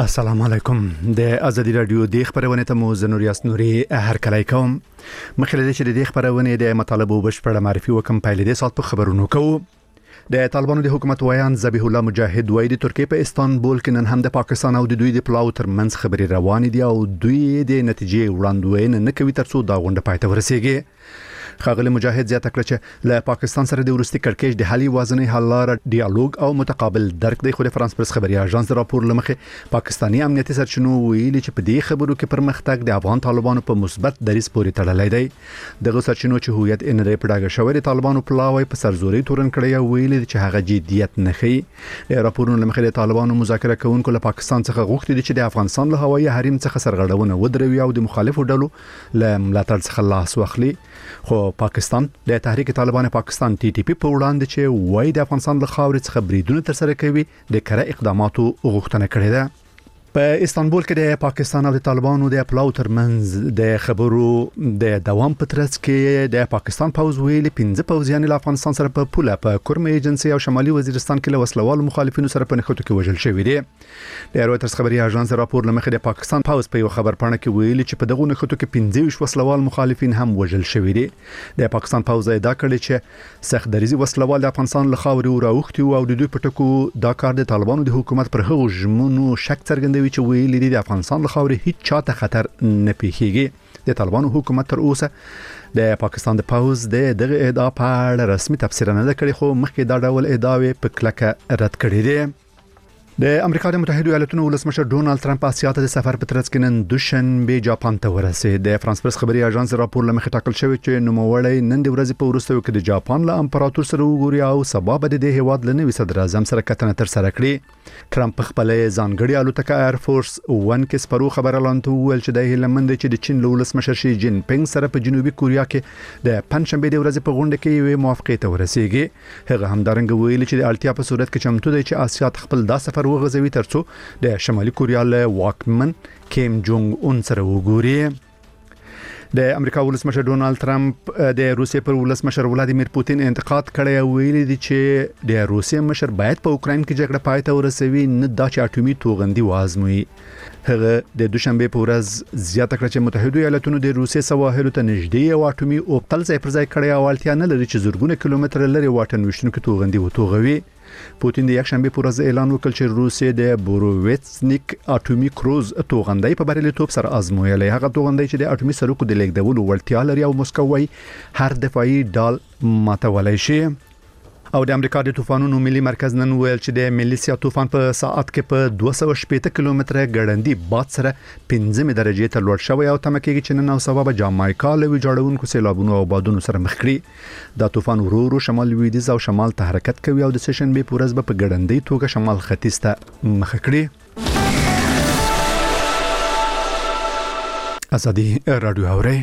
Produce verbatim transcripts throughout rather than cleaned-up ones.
السلام علیکم. د ازادي رادیو د خبرونه ته مو زنوریاس نوري هر کله کوم مخلده چې د خبرونه د مطالبه بشپړه معرفي وکم پایلې د سات په خبرونو کوو. د طالبانو د حکومت ویان ذبیح الله مجاهد وایي د ترکیه په استانبول کې نن هم د پاکستان او د دوی د پلاو ترمنځ خبري روان دي او دوی د نتیجې وړاندوینه نه کوي ترڅو دا غونډه پای ته ورسیږي. خاغلی مجاهد زیاته کړ چې له پاکستان سره د ورستي کړکېچ د حل وازنې حل لار ډیالوګ او متقابل درک دی. خو د فرانس پرس خبري اژانس راپور لمخه پاکستانی امنیتي سرچینو ویلي چې په دې خبرو کې پرمختګ د افغان طالبانو په مثبت دریځ پورې تړلی دی. دغه سرچینو چې هویت ان لري پډاګه شوی د طالبانو پلاوی په سرزوري تورن کړی ویلي چې هغه جديت نه خي. د راپورونو لمخه د طالبانو مذاکره کوونکو له پاکستان څخه غوښتي دي چې د افغانستان له هوایي حریم څخه سرغړونه ودروي او د مخالفو ډلو له ملاتړ څخه لاس واخلي. خو پاکستان د تحریک طالبان پاکستان ټي ټي پی په وړاندې چې وای د افغانستان له خاورې څخه بریدونه تر سره کوي د کره اقداماتو غوښتنه کړې ده. په استانبول کې د پاکستان او د طالبانو د پلاو ترمنځ د خبرو د دوام په ترڅ کې د پاکستان پوز ویلي پنځه پوزیان له افغانستان سره په پوله په کورم ایجنسي او شمالي وزیرستان کې له وسلوالو مخالفینو سره په نښتو کې وژل شوی دي. د رويټرز خبري اژانس راپور لمخه د پاکستان پوز په یو خبر پاڼه کې ویلي چې په دغه نښتو کې پنځه وسلوال مخالفین هم وژل شوی دي. د پاکستان پوز ادعا کړې چې سخت دریزي وسلوال د افغانستان له خاورې راوختي او د دوی په ټکو دا کار د طالبانو د حکومت پر هغو ژمنو شک څرګندوي چې ویلي دي د افغانستان له خاورې هیڅ چاته خطر نه پیښیږي. د طالبانو حکومت تر اوسه د پاکستان د پوز د دغه ادعا په اړه رسمي تفسیر نه کړی خو مخکې دا ډول ادعاوې په کلکه رد کړې دي. د امریکا د متحده ایالاتونو ولسمشر ډونالد ترامپ اسیا ته د سفر په ترڅ کې نن دوشنبه جاپان ته ورسید. د فرانس پرس خبري اژانس راپور لمخه ټاکل شوی چې نوموړی نن د ورځې په وروستیو کې د جاپان له امپراتور سره وګوري او سبا به د هیواد له نوي صدر اعظم سره کتنه تر سره کړي. ترامپ خپل ځانګړي الوتکه ایر فورس ون کې سپرو خبر اعلان ویل چې د هیلمند چې د چین له ولسمشر شي جین پینګ سره په جنوبي کوریا کې د پنځشنبه د ورځې په غونډه کې یو موافقه ته ورسیږي. هغه هم دارنګ ویل چې د اړتیا په صورت کې چمتو دی چې اسیا خپل دا سفر وغځوي ترڅو د شمالي کوریا له واکمن کیم جونګ اون سره وګوري. د امریکا ولسمشر ډونالد ترامپ د روسیې پر ولسمشر ولادیمیر پوتین انتقاد کړی او ویلي دی چې د روسیې مشر باید په اوکراین کې جګړه پای ته ورسوي نه دا چې اټومي توغندي وازموي. هغه د دوشنبه په ورځ زیاته کړه چې متحده ایالاتونو د روسیې سواحلو ته نږدې یو اټومي اوبتل ځای پر ځای کړی او اړتیا نه لري چې زرګونه کیلومتر لري واټن وشتونکو توغندي وتوغوي. پوتین د یکشنبه په ورځ اعلان وکړ چې روسیې د بوروویتسنیک اټومي کروز توغندي په بریالیتوب سره ازمویلی. هغه توغندي چې د اټومي سرکو د لیږدولو وړتیا لري او مسکو وايي هر دفاعي ډال ماتولای شي. او د امریکا د طوفانونو ملي مرکز نن ویل چې د ملیسیا طوفان په ساعت کې په دوه سوه شپږ کیلومتره ګړندی باد سره پنځمه درجه ته لوړ شوی او تمه کېږي چې نن او سبا به جامایکا له ویجاړونکو سیلابونو او بادونو سره مخ کړي. دا طوفان ورو ورو شمال لویدیځ او شمال ته حرکت کوي او د سشنبه په ورځ به په ګړندی توګه شمال ختیځ ته مخ کړي. ازادي رادیو اوري.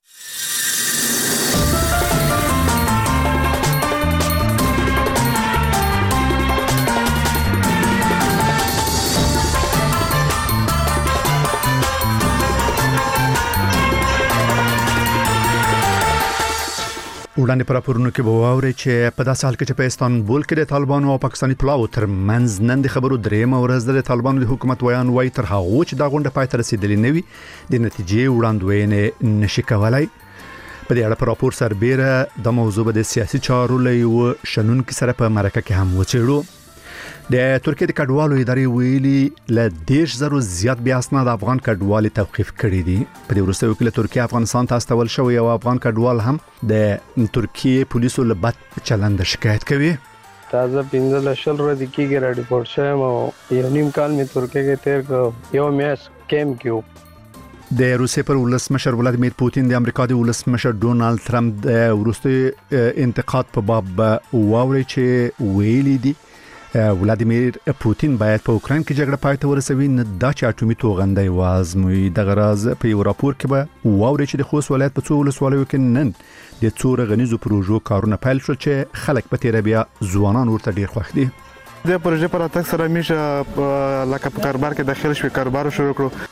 وړاندې پر راپورونو کې به واوري چې په داسې حال کې چې په استانبول کې د طالبانو او پاکستاني پلاو ترمنځ نن د خبرو درېمه ورځ د طالبانو د حکومت ویان وایي تر هغه چې دا غونډه پای ته رسیدلې نه وي د نتیجې وړاندوینه نشي کولای. په دې اړه په راپور سربېره د موضوع د سیاسي چارو له یو شنونکو سره په مرکه کې هم وڅېړو. د ترکیه د کډوالو ادارې ویلي ل دیش زرو زیات بیا اسناد افغان کډوالي توقيف کړي دي. په دې وروستیو کې له ترکیه افغانستان ته استول شوی او افغان کډوال هم د ترکیه پولیسو له بد چلند شکایت کوي. تازه پنځه لشل ورځې کېږي را ریپورت شوم او یو نیم کال می ترکیه کې تیر کو یو میاس کیم کیو. د روسیې پر ولسمشر ولادیمیر پوتین د امریکا د ولسمشر ډونالد ترامپ د وروستي انتقاد په باب واوري چې ویلي دي ولادیمیر پوتین باید په اوکراین کې جګړه پای ته ورسوي نه دا چې اټومي توغندي وازموي. دغه راز په یو راپور کې به واوري چې د خوست ولایت په څو ولسوالیو کې نن د څو غنیزو پروژو کارونه پیل شول چې خلک په تیر بیا ځوانان ورته ډیر خوښ دي. د پروژې پر اتک سره میشه لکه په کاروبار کې داخل شوی کاروبار شروع کړو.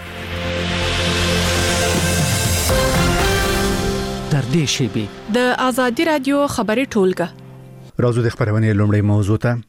در دې شیبه د ازادي رادیو خبري ټولګه راځو د خبرونه لومړی موضوع ته.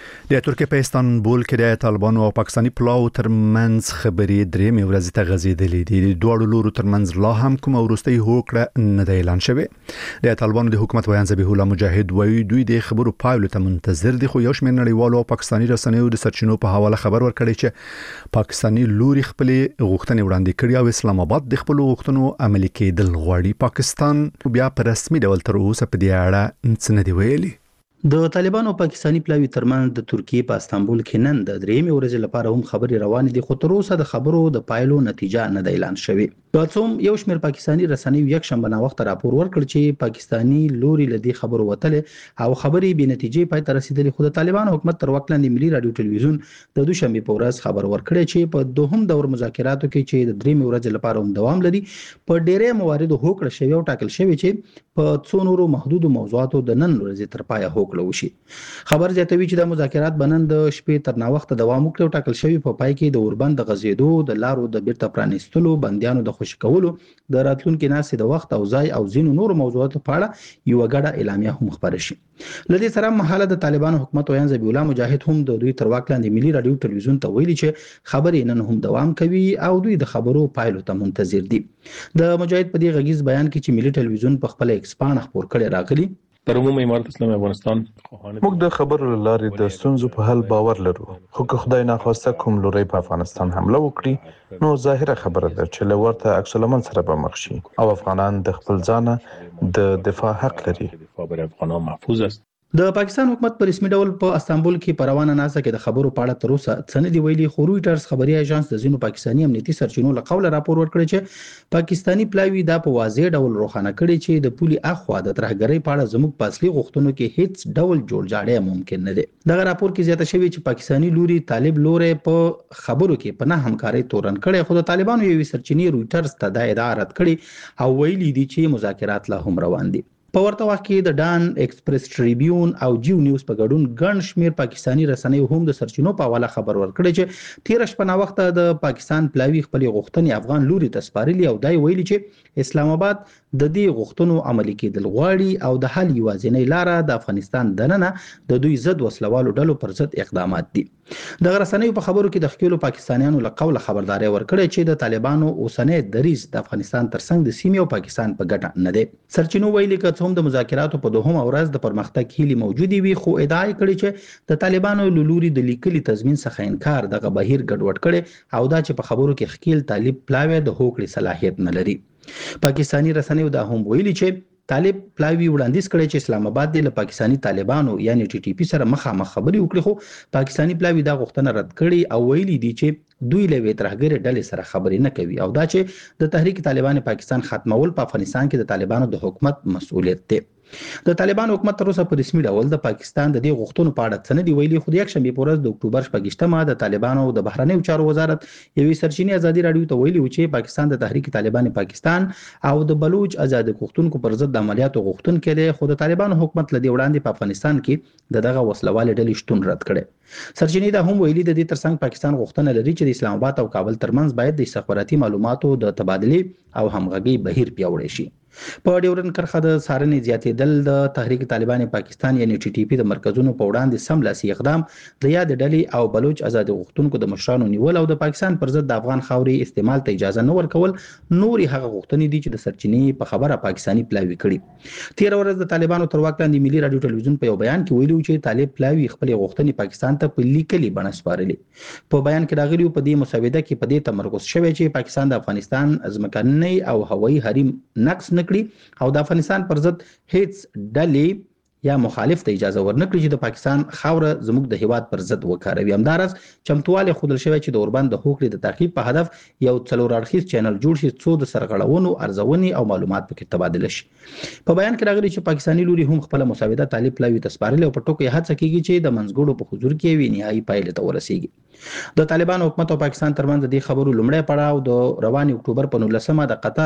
د ترکیه په استانبول کې د طالبانو او پاکستاني پلاو ترمنځ خبرې درې مې ورځې ته غځېدلې دي. د دوه لورو ترمنځ لا هم کوم وروستۍ هوکړه نه دی اعلان شوی. د طالبانو د حکومت ویان ذبیح الله مجاهد وایي دوی د خبرو پایلو ته منتظر دي، خو یو شمېر نړیوالو او پاکستاني رسنیو د سرچینو په حواله خبر ورکړی چې پاکستاني لوري خپل غوښتنې وړاندې کړي او اسلام آباد د خپل غوښتنو عملي کېدل غواړي. پاکستان بیا په رسمي ډول تر اوسه په دې اړه څه نه دی ویلي. د طالبانو او پاکستاني پلاوی ترمنځ د ترکیه په استانبول کې نن د درېمې ورځې لپاره هم خبرې روانې دي، خو تر اوسه د خبرو د پایلو نتیجه نه د اعلان شوی. تاسو یو شمېر پاکستاني رسنیو یک شنبه نا وخت راپور ورکړ چې پاکستاني لوري لدی خبرو وتلې او خبرې به نتیجې پای ته رسیدلې، خو د طالبانو حکومت تر وخت لاندې ملي رادیو ټلویزیون د دوشنبه په ورځ خبر ورکړی چې په دوهم دور مذاکراتو کې چې د درېمې ورځې لپاره هم دوام لري، په ډېرې مواردو هوکړه شوی او ټاکل شوی چې په څو نورو محدودو موضوعاتو د نن ورځې تر پایه هوکړه وشي. خبر زیاتوي چې د مذاکرات بنن د شپې تر نا وخت دوام وکړي او ټاکل شوی په پای کې د اوربند د غزیدو د لارو د بیرته پرانیستلو بندیانو د خوشی کولو د راتلونکو ناسې د وخت او ځای او ځینو نور موضوعاتو په اړه یو غړه اعلامیه هم خبره شي. لدې سره مهاله د طالبانو حکومت ویان ذبیح الله مجاهد هم د دوی تر واک لاندې ملي رادیو ټلویزیون ته ویلي چې خبرې نن هم دوام کوي او دوی د خبرو پایلو ته منتظر دي. د مجاهد په دې غږیز بیان کې چې ملي ټلویزیون په خپل ایکسپان خبر کړي راغلي پر عمومي امارت اسلامي افغانستان موږ د خبرو لارې د ستونزو په حل باور لرو، خو که خدای ناخواسته کوم لوري په افغانستان حمله وکړي نو ظاهره خبره ده چې له ورته عکس العمل سره به مخ شي او افغانان د خپل ځانه د دفاع حق لري. دفاع بر افغانان محفوظ است. د پاکستان حکومت په رسمي ډول په استانبول کې په روانه ناسه کې د خبرو په اړه تر اوسه څه نه دی ویلي، خو رويټرز خبري اژانس د ځینو پاکستاني امنیتي سرچینو له قوله راپور ورکړی چې پاکستاني پلاوی دا په واضح ډول روښانه کړي چې د پولي اخوا د ترهګرۍ په اړه زموږ په اصلي غوښتنو کې هیڅ ډول جوړجاړی ممکن نه دی. دغه راپور کې زیاته شوی چې پاکستاني لوري طالب لوري په خبرو کې په نه همکاري تورن کړي، خو د طالبانو یوې سرچینې رويټرز ته دا ادعا رد کړي او ویلي دي چې مذاکرات لا هم روان دي. په ورته وخت کې د ډان ایکسپریس ټریبیون او جیو نیوز په ګډون ګڼ شمېر پاکستاني رسنیو هم د سرچینو په حواله خبر ورکړی چې تیر شپه نا وخت د پاکستان پلاوی خپل غوښتنې افغان لوري ته سپارلي او دای ویلي چې اسلام آباد د دې غوښتنو عملي کېدل غواړي او د حل یوازینۍ لاره د افغانستان دننه د دوی ضد وسلوالو ډلو پر ضد اقدامات دي. د رسنیو په خبرو کې د خپل پاکستانیانو له قوله خبرداري ورکړی چې د طالبانو اوسنۍ دریځ د افغانستان ترڅنګ د سیمې او پاکستان په ګټه نه دی. سرچینو ویلي چې هم د مذاکراتو په دوهم ورځ د پرمختګ هیلي موجودي وي، خو ادعا کړې چې د طالبانو لوري د لیکلي تضمین څخه انکار دغه بهیر ګډوډ کړي او دا چې په خبرو کې خکیل طالب پلاوی د هوکړې صلاحیت نه لري. پاکستاني رسنیو دا هم ویلي چې طالب پلاوی وړاندیز کړی چې اسلام آباد د پاکستاني طالبانو یعنی ټي ټي پی سره مخامخ خبري وکړي، خو پاکستاني پلاوی دا غوښتنه رد کړي او ویلي دي چې دوی له ویترهګر ډلې سره خبري نه کوي او دا چې د تحریک طالبان پاکستان ختمول په افغانستان کې د طالبانو د حکومت مسؤلیت دی. د طالبانو حکومت تر اوسه په رسمي ډول د پاکستان د دې غوښتنو په اړه څه نه دی ویلي، خو د یک شنبه په ورځ د اکتوبر شپږشتمه د طالبانو د بهرنیو چارو وزارت یوې سرچینې ازادي رادیو ته ویلي چې پاکستان د تحریک طالبان پاکستان او د بلوچ آزاد غوښتونکو پر ضد د عملیاتو غوښتونکو دی، خو د طالبانو حکومت لدی وړاندې په افغانستان کې د دغه وسلوال ډلې شتون رد کړي. سرچینې دا هم ویلي د دې ترڅنګ پاکستان غوښتنه لري چې د اسلام آباد او کابل ترمنځ باید د استخباراتي معلوماتو د تبادله او همغږي بهیر پیاوړی شي. په ډیورن کرخه د سارنې زیاتېدل د تحریک طالبان پاکستان یعنی ټي ټي پی د مرکزونو په وړاندې سملاسي اقدام د یاد ډلې او بلوچ آزاد غوښتونکو د مشرانو نیول او د پاکستان پر ضد د افغان خاورې استعمال ته اجازه نه ورکول نوري هغه غوښتنې دي چې د سرچینې په خبره پاکستاني پلاوی کړي. تیر ورځ د طالبانو تر واک لاندې ملي رادیو ټلویزیون په یو بیان کې ویلي چې طالب پلاوی خپل غوښتنې پاکستان ته په لیکلي بڼه سپارلي. په بیان کې راغلی په دې مسوده کې په دې تمرکز شوی چې پاکستان د افغانستان ځمکني او هوایي حریم نقض نکړي او د افغانستان پر ضد هیڅ ډلې یا مخالف ته اجازه ورنکړي چې د پاکستان خاوره زموږ د هیواد پر ضد وکاروي. همدارس چمتواله خودل شوی چې د اوربند د هوکړې د تعقیب په هدف یو څلور اړخیز چینل جوړ شي څو د سرغړونو ارزونې او معلومات پکې تبادله شي. په بیان کې راغلي چې پاکستاني لوري هم خپل مساوده طالب پلاوی ته سپارلي او په ټکو یې هڅه کوي چې د منځګړو په حضور کې وي نهایي پایله ته ورسیږي. د طالبان حکومت او پاکستان ترمنځ د خبرو لومړی پړاو د روان اکتوبر په نولسمه د قطر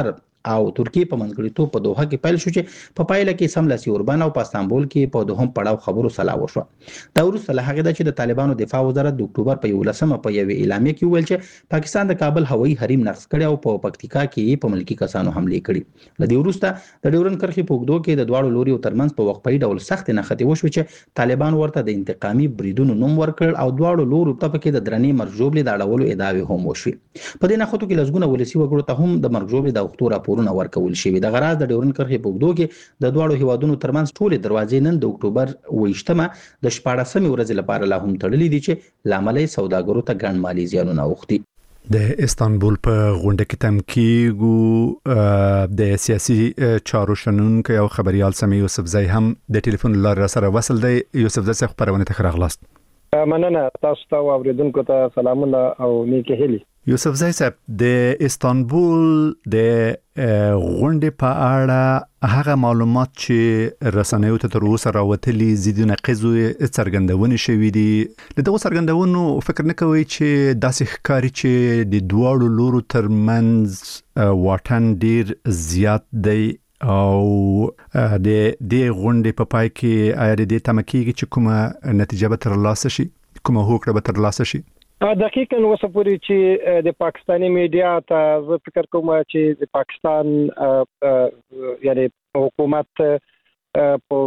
او ترکیه په منځګړیتوب په دوحه کې پیل شو چې په پایله کې سملاسي اوربان او په استانبول کې په دوهم پړاو خبرو سلا وشو. دا وروسته له هغه چې د طالبانو دفاع وزارت د اکتوبر په یولسمه په یوې اعلامیه کې ویل چې پاکستان د کابل هوایي حریم نقض کړی او په پکتیکا کې په ملکی کسانو حمله کړې. لدې وروسته د ډیورن کرښې په اوږدو کې د دواړو لوري ترمنځ په وقفه‌ای ډول سخت نښتې وشو چې طالبان ورته د انتقامي بریدونو نوم ورکړ او دواړو لورو ته پکې د درنې مرجوبلې د اړولو ادعاوې هم وشوي. په دې نښتو کې لسګونه ولسي وګړو ته هم د مرجوبلې د وختو راپورونه ورکول شوي. د غراض د ډیورن کرښې په اوږدو کې د دواړو هیوادونو ترمنځ ټولې دروازې نن د اکتوبر اوویشتمه د شپاړسمې ورځې لپاره لا هم تړلې دي چې لامل یې سوداګرو ته ګڼ مالي زیانونه اوښتي. د استانبول په غونډه کې تم کېږو د سیاسي چارو شنونکو او خبريال سمي یوسفزی هم د ټلیفون لاره سره وصل دی. یوسفزی څخه خبرونه ته راغلاست. مننه تاسو ته اوریدونکو ته سلامونه او نیکه هیلي. یوسفزی صاحب د استانبول د غونډې په اړه هغه معلومات چې رسنیو ته تر اوسه راوتلي زیدونه قزو څرګندونه شوې دي. د دغه څرګندونو فکر نه کوي چې داسې ښکاري چې د دواړو لورو ترمنځ واټن ډیر زیات دی او د دې غونډې په پای کې آیا د تمکیږي چې کومه نتیجه به ترلاسه شي، کومه هوکړه به ترلاسه شي؟ دقیقاً اوسه پورې چې د پاکستاني میډیا ته زه فکر کوم چې د پاکستان یعنی حکومت په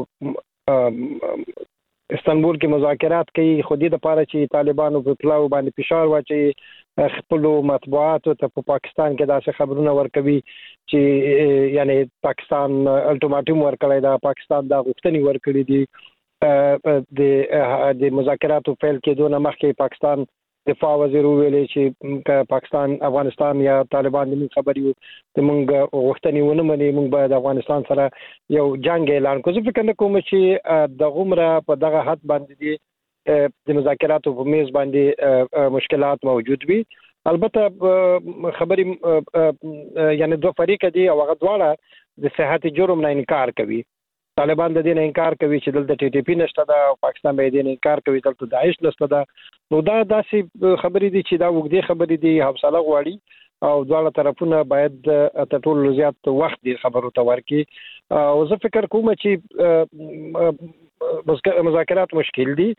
استانبول کې مذاکرات کوي خو دې لپاره چې طالبانو په پلاو باندې فشار واچي خپل مطبوعات ته په پاکستان کې داسې خبرونه ورکوي چې یعنی پاکستان الټیماټوم ورکړی دا پاکستان دا غوښتنې ورکړي دي د د مذاکراتو فعال کېدو نه مخکې پاکستان دفاع وزیر ویلي چې پاکستان افغانستان یا طالبان د خبري د مونږ غوښتنې ونه مني مونږ باید افغانستان سره یو جنگ اعلان کړو. زه فکر نه کوم چې د غمره په دغه حد باندې دي د مذاکراتو په میز باندې مشکلات موجود وي. البته خبري یعنی دوه فریق دي او هغه دواړه د صحت جرم نه انکار کوي. طالبان د دې نه انکار کوي چې دلته ټي ټي پی نشته دا او پاکستان به دې نه انکار کوي دلته داعش نشته دا. نو دا داسې خبرې دي چې دا وګړي خبرې دي حوصله غواړي او دواړه طرفونه باید د ټول زیات وخت دې خبرو ته ورکړي. او زه فکر کوم چې مذاکرات مشکل دي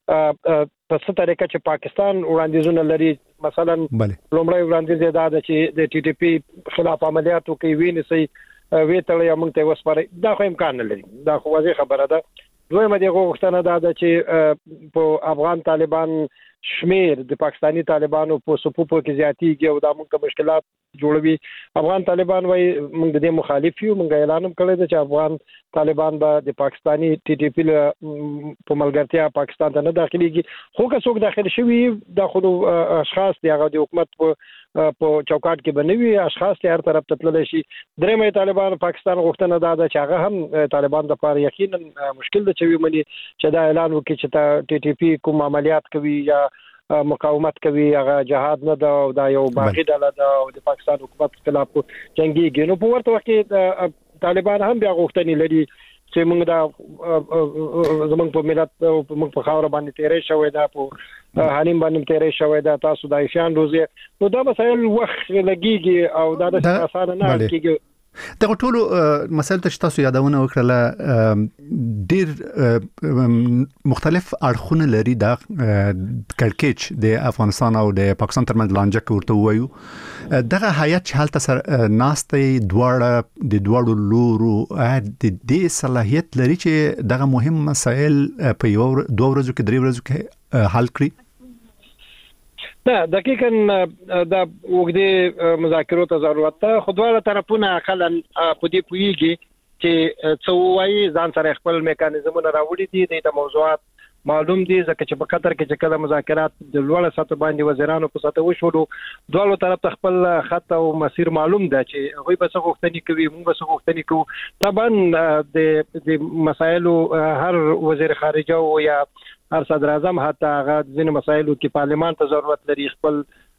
په څه طریقه چې پاکستان وړاندیزونه لري. مثلا لومړی وړاندیز دا ده چې د ټي ټي پی خلاف عملیاتو کوي ویني وی تړي موږ ته وسپاري دا خو امکان نه لري. دا خو واضح خبره ده. دویمه دغه غوښتنه ده چې په افغان طالبان شمیر د پاکستانی طالبانو په صفوفو کې زیاتیږي او دا موږ ته مشکلات جوړوي. افغان طالبان وایي موږ د دې مخالف یو. موږ اعلان هم کړی دی چې افغان طالبان به د پاکستانی ټي ټي پی په ملګرتیا پاکستان ته نه داخليږي. خو که څوک داخل شوي دا خو اشخاص دی هغه د حکومت په په چوکاټ کې بنوي اشخاص ته هر طرف ته تللی شي. درېمه طالبان پاکستان غوښتنه دا ده چې هغه هم طالبان د لپاره یقینا مشکل ده چې ومني چې دا اعلان وکړي چې تا ټي ټي پی کوم عملیات کوي یا مقاومت کوي هغه جهاد نه ده او دا یو باغی ډله ده او د پاکستان حکومت خلاف جنگيږي. نو په ورته وخت کې طالبان هم بیا غوښتنې لري چې موږ دا زمونږ په ملت او موږ په خاور باندې تیرې شوې ده په حالیم باندې تیرې شوې ده تاسو د ایشان روزي. نو دا مسایل وخت لګيږي او دا د اسانه نه کېږي. دغه ټولو مسایل ته تاسو یادونه وکړه ډیر مختلف اړخونه لري د کړکېچ د افغانستان او د پاکستان ترمنځ لانجه ورته وایو. دغه هیئت چې حالت سره ناستې دواړه د دواړو لورو د دې صلاحیت لري چې دغه مهم مسایل په یو دوه ورځو کې درې ورځو کې حل کړي. دا دقیقاً دا وګړي مذاکرات ته ضرورت ده. خو دواړه طرفونه اقلا په دې پوهیږي چې څو وايي ځان سره خپل میکانیزمونه راوړي دي د موضوعات معلوم دي ځکه چې په قطر کې چې کله مذاکرات د لوړ سطح باندې وزیرانو په سطح وشولو دواړو طرف ته خپل خط او مسیر معلوم ده چې هغه به څه غوښتنې کوي موږ به څه غوښتنې کوو. طبعا د د مسایلو هر وزیر خارجه او یا هر صدر اعظم حتی هغه ځینې مسایلو کې پارلمان ته ضرورت لري خپل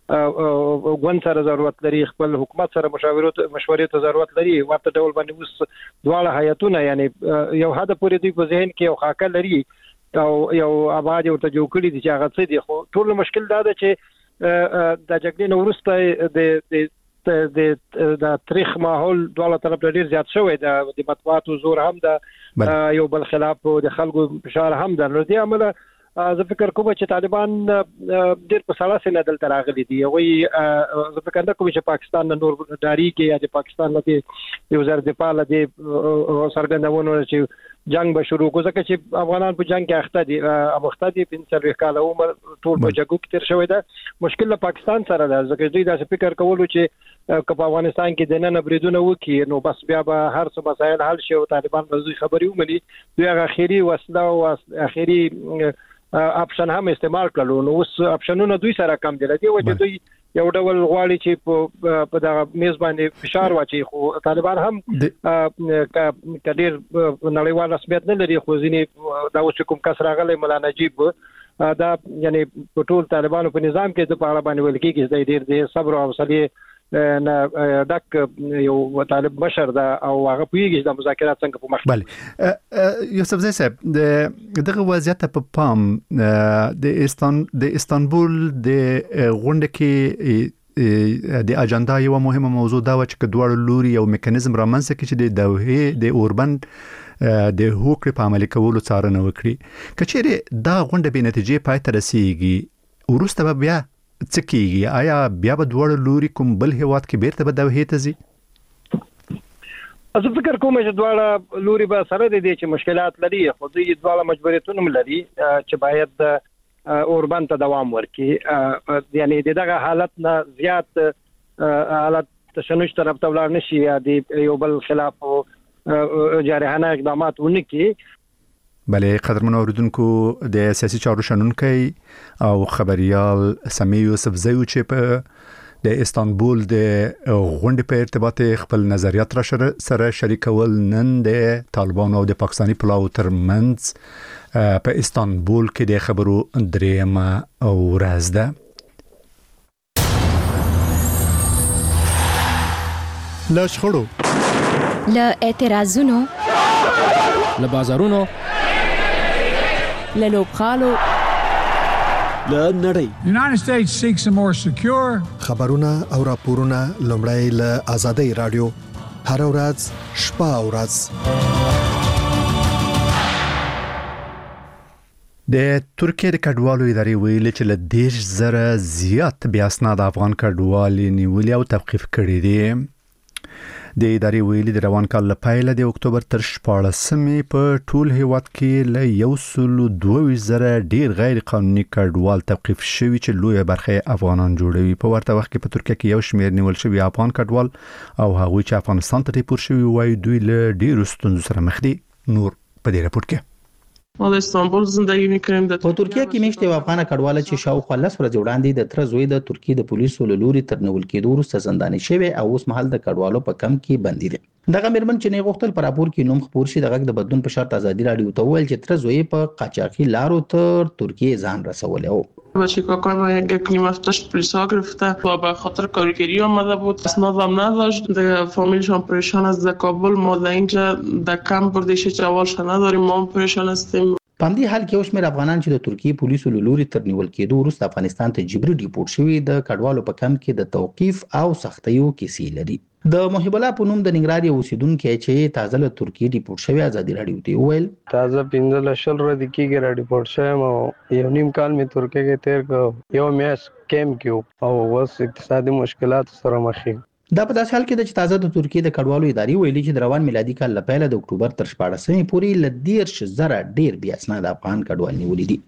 غون سره ضرورت لري خپل حکومت سره مشاورت مشورې ته ضرورت لري. ورته ډول باندې اوس دواړه هیئتونه یعنی یو حد پورې دوی په ذهن کې یو خاکه لري او یو آباد ورته جوړ کړی دي چې هغه څه دي. خو ټول مشکل دا ده چې د جګړې نو وروسته د د د تاریخ ماحول دواړه طرف ډیر زیات شوی د مطبوعاتو زور هم د یو بل خلاف د خلکو فشار هم د نو دي عمله زه فکر کوم چې طالبان ډېر په سړه سینه دلته راغلي دي وي زه فکر نه کوم چې پاکستان نور داری کې یا د پاکستان لته یو زر د پاله دي سرګندونه چې جنگ به شروع کو ځکه چې افغانان په جنگ کې اخته دي امخته دي په څلور کال عمر ټول په جګو کې تیر شوی ده مشکل له پاکستان سره ده ځکه دوی دا فکر کولو چې په افغانستان کې د نن بریدونه وکي نو بس بیا به هر څه مسایل حل شي او طالبان به دوی خبري ومني دوی هغه اخیری وسله او اخیری اپشن هم استعمال کړلو نو اوس اپشنونه دوی سره کم دي لدی وجه دوی یو ډول غواړي چې په دغه میز باندې فشار واچي خو طالبان هم کډیر نړیوال رسمیت نه لري خو ځینې دا اوس کوم کس راغلی مولا نجیب دا یعنی په ټول طالبانو په نظام کې د پاره باندې ویل کېږي چې ډیر دې صبر او حوصله نه دک یو طالب بشر دا او هغه پیږي د مذاکرات څنګه په مخ بله یوسف زئی صاحب د دغه وضعیت په پام د استان د استانبول د غونډه کې د اجنډا یو مهمه موضوع دا و چې دوه لوري یو میکانیزم رامنځته کړي چې د دوحه د اوربن د هوکړې په عملي کولو څارنه وکړي کچېره دا غونډه به نتیجې پای ته رسیږي ورسته بیا څه کیږي آیا بیا به دوه لوري کوم بل هیواد کې بیرته به دوحه ته ځي زه فکر کوم چې دواړه لوري به سره دي چې مشکلات لري خو دوی دواړه مجبوریتونه لري چې باید اوربن ته دوام ورکړي یعنی دغه حالت نه زیات حالت تشنج طرف ته ولاړ نشي یا د یو بل خلاف جارحانه اقدامات ونکړي بله قدرمن اوریدونکو د سیاسي چارو شنونکي او خبريال سمي یوسف زئی چې په د استانبول د غونډې په ارتباط خپل نظریات را سره شریکول نن د طالبانو او د پاکستاني پلاو ترمنځ په استانبول کې د خبرو دریمه ورځ ده لا شخړو لا اعتراضونو لا بازارونو للوبخالو لنړۍ United States seeks a more secure خبرونه او راپورونه لومړی له آزادۍ رادیو هر ورځ شپه او ورځ د ترکیه د کډوالو ادارې ویلي چې له دیش زره زیات بیا اسناد افغان کډوال نیولي او توقیف کړي دي د ادارې ویلي د روان کال لپاره د اکتوبر تر شپاړسمې په ټول هیواد کې له یو سل دوه زره ډیر غیر قانوني کډوال توقیف شوي چې لوی برخه افغانان جوړوي په ورته وخت کې په ترکیه کې یو شمېر نیول شوي افغان کډوال او هغوی چې افغانستان ته ټیپور شوي وایي دوی له ډیرو ستونزو سره مخ دي نور په دې راپور کې ما د استانبول زندگی می‌کردم په ترکیه کې میشته یو افغان کډوال چې شاوخوا لس ورځې وړاندې د تر زوی د ترکیه د پولیسو له لوري تر نیول کېدو وروسته زنداني شوی او اوس مهال د کډوالو په کم کې بندي دي دغه مرمن چې نه غوښتل پر راپور کې نوم خبر شي دغه د بدلون په شرط ازادي راډیو ته ویل چې تر زوی په قاچاقي لارو تر ترکیه ځان رسولی او بچه کاکای ما یک کلیمافتش پلیسا گرفته و به خاطر کارگری آمده بود اسنادم نداشت در فامیلشان پریشان است در کابل ما در اینجا در کم بردیش جوالش نداریم ما پریشان هستیم پاندی حال کې اوس مې افغانان چې د ترکیه پولیسو له لوري تر نیول کېدو وروسته افغانستان ته جبري ډیپورټ شوي د کډوالو په کم کې د توقيف او سختیو کیسې لري د محب الله په نوم د ننګرهار یو اوسیدونکو چې تازه له ترکیه ډیپورټ شوی ازادي راډیو ته ویل تازه پنځه لشل ردی کېږي را ډیپورټ شوم او یو نیم کال می ترکیه کې تیر کو یو میاش کیم کېو او اوس اقتصادي مشکلات سره مخ یم دا په داسې حال کې د تازه د ترکیه د کډوالو ادارې ویلي چې د روان میلادي کال لپاره د اکتوبر تر شپاړسمې پورې ل دیرش زره ډیر بیا اسناد افغان کډوال نیولې دي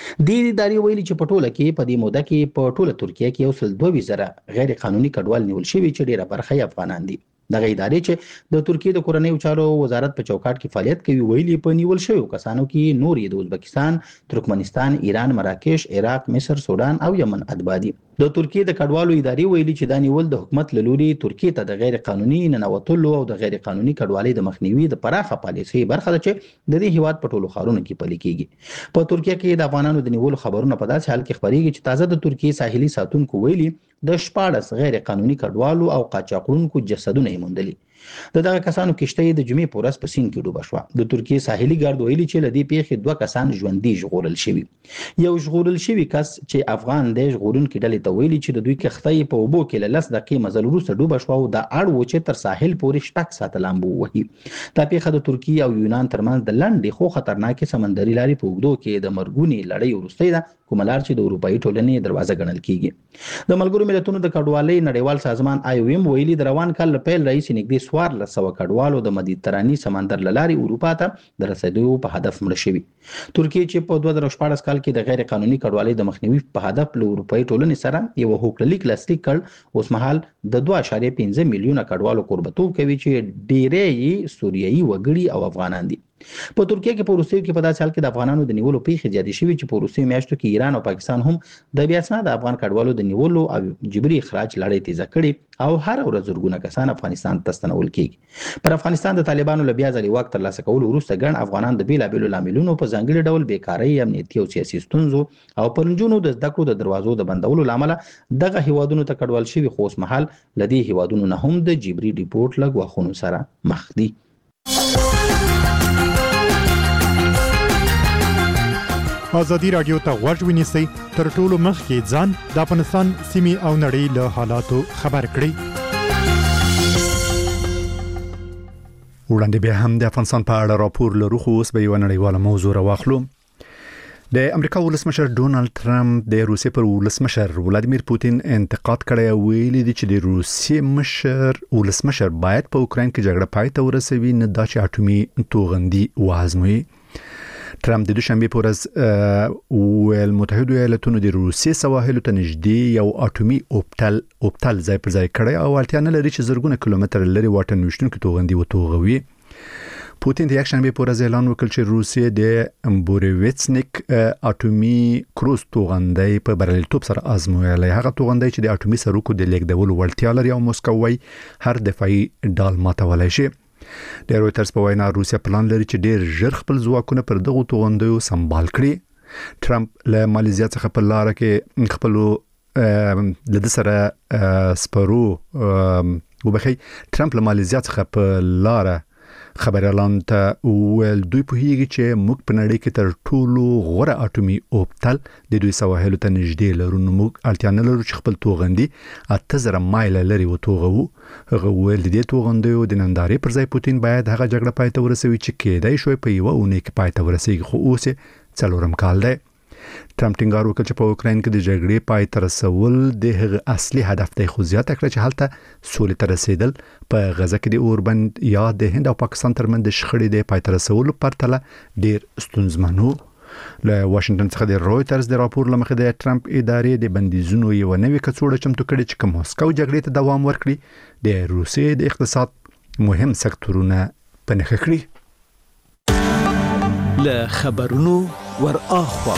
د ادارې ویلي چې په ټوله کې په دې موده کې په ټوله ترکیه کې یو سل دوه زره غیر قانوني کډوال نیول شوي چې ډیره برخه افغانان دي دغه ادارې چې د ترکیه د کورنۍ چارو وزارت په چوکاټ کې فعالیت کوي ویلي په نیول شوی کسانو کې نور د ازبکستان، ترکمنستان، ایران، مراکش، عراق، مصر، سودان او یمن اتباع دي د ترکیه د کډوالو ادارې ویلي چې دا نیول د حکومت له لوري ترکیه ته د غیر قانوني ننوتلو او د غیر قانوني کډوالۍ د مخنیوي د پراخه پالیسۍ برخه ده چې د دې هیواد په ټولو ښارونو کې پلي کیږي په ترکیه کې د افغانانو د نیولو خبرونه په داسې حال کې خبرېږي چې تازه د ترکیه ساحلي ساتونکو ویلي د شپاړس غیر قانوني کډوالو او قاچاقونکو جسدونه یې موندلي د دغه کسانو کشته د جمعې په ورځ په سیند کې ډوبه شوه. د ترکیې ساحلي ګارد ویلي چې له دې پیښې دوه کسان ژوندي ژغورل شوي. یو ژغورل شوی کس چې افغان دی ژغورونکي ډلې ته ویلي چې د دوی کښتۍ په اوبو کې له لس دقیقې مزل وروسته ډوبه شوه او دا اړ و چې تر ساحل پورې شپږ ساعته لامبو ووهي. دا پیښه د ترکیې او یونان ترمنځ د لنډې خو خطرناکې سمندري لارې په اوږدو کې د مرګونې لړۍ وروستۍ ده، کومه لار چې د اروپایي ټولنې دروازه ګڼل کیږي. د ملګرو ملتونو د کډوالۍ نړیوال سازمان آی او ایم ویلي د روان کال له پیل راهیسې نږدې څوارلس سوه کډوالو د مدیترانې سمندر له لارې اروپا ته د رسېدو په هدف مړه شوي. ترکیې چې په دوه زره شپاړس کال کې د غیر قانوني کډوالۍ د مخنیوي په هدف له اروپایي ټولنې سره یو هوکړلیک لاسلیک کړ، اوس مهال د دوه اعشاریه پنځه میلیونه کډوالو کوربتوب کوي چې ډېری یې سوریایي وګړي او افغانان دي. په ترکیه کې په وروستیو کې په داسې حال کې د افغانانو د نیولو پیښې زیاتې شوي چې په وروستیو میاشتو کې ایران او پاکستان هم د بې اسناده افغان کډوالو د نیولو او جبري اخراج لړۍ تیزه کړې او هر ورځ زرګونه کسان افغانستان ته ستنول کیږي. پر افغانستان د طالبانو له بیا ځلې واک ترلاسه کولو وروسته ګڼ افغانان د بېلابېلو لاملونو په ځانګړي ډول بیکارۍ، امنیتي او سیاسي ستونزو او پر نجونو د زده کړو د دروازو د بندولو له امله دغه هیوادونو ته کډوال شوي، خو اوس مهال له دې هیوادونو نه هم د جبري ډیپورټ له ګواښونو سره مخ دي. ازادي راډیو ته غوږ ونیسئ، تر ټولو مخکې ځان د افغانستان سیمې او نړۍ له حالاتو خبر کړئ. وړاندې بیا هم د افغانستان په اړه راپور لرو، خو اوس به یو نړیواله موضوع راواخلو. د امریکا ولسمشر ډونالد ټرمپ د روسیې پر ولسمشر ولادیمیر پوتین انتقاد کړی او ویلي دی چې د روسیې مشر ولسمشر باید په اوکراین کې جګړه پای ته ورسوي، نه دا چې اټومي توغندي وازموي. ټرمپ د دوشنبه په ورځ ویل متحده ایالاتونو د روسیې سواحل ته نږدې یو اټومي اوبټل اوبټل ځای پر ځای کړی او اړتیا نه لري چې زرګونه کیلومتر لري واټن وشتونکو توغندي وتوغوي. پوتین د یکشنبه په ورځ اعلان وکړ چې روسیې د بوریویڅنیک اټومي کروز توغندي په بریالیتوب سره ازمویلی. هغه توغندي چې د اټومي سرکو د لیږدولو وړتیا لري او موسکو وايي هر دفاعي ډال ماتولای شي. د رويټرز په وینا روسیا پلان لري چې ډېر ژر خپل ځواکونه پر دغه توغندیو سمبال کړي. ټرمپ له مالیزیا څخه په لار کې خپل لد سره سپرو وبخي ټرمپ له مالیزیا څخه په لار خبريالان ته ویل دوی په هیږي چې موږ په نړۍ کې تر ټولو غوره اټومي اوبټل د دوی سواحل ته نږدې لرو، نو موږ اړتیا نه لرو چې خپل توغندي اته زره مایل لري وتوغو. هغه ویل د دې توغندیو د نندارې پر ځای پوتین باید هغه جګړه پای ته ورسوي چې کېدای شوی په یو اونۍ کې پای ته ورسیږي، خو اوس څلورم کال دی. ټرمپ ټینګار وکړ چې په اوکراین کې د جګړې پای ته رسول د هغه اصلي هدف دی، خو زیاته کړه چې هلته سولې ته رسیدل په غزه کې د اوربند یا د هند او پاکستان ترمنځ د شخړې د پای ته رسولو پرتله ډېر ستونزمن و. له واشنگټن څخه د رويټرز د راپور لمخې د ټرمپ ادارې د بندیزونو یو نوې کڅوړه چمتو کړې چې کوم موسکو جګړې ته دوام ورکړي د روسیې د اقتصاد مهم سکتورونه په نښه کړي. له خبرونو ور اخوا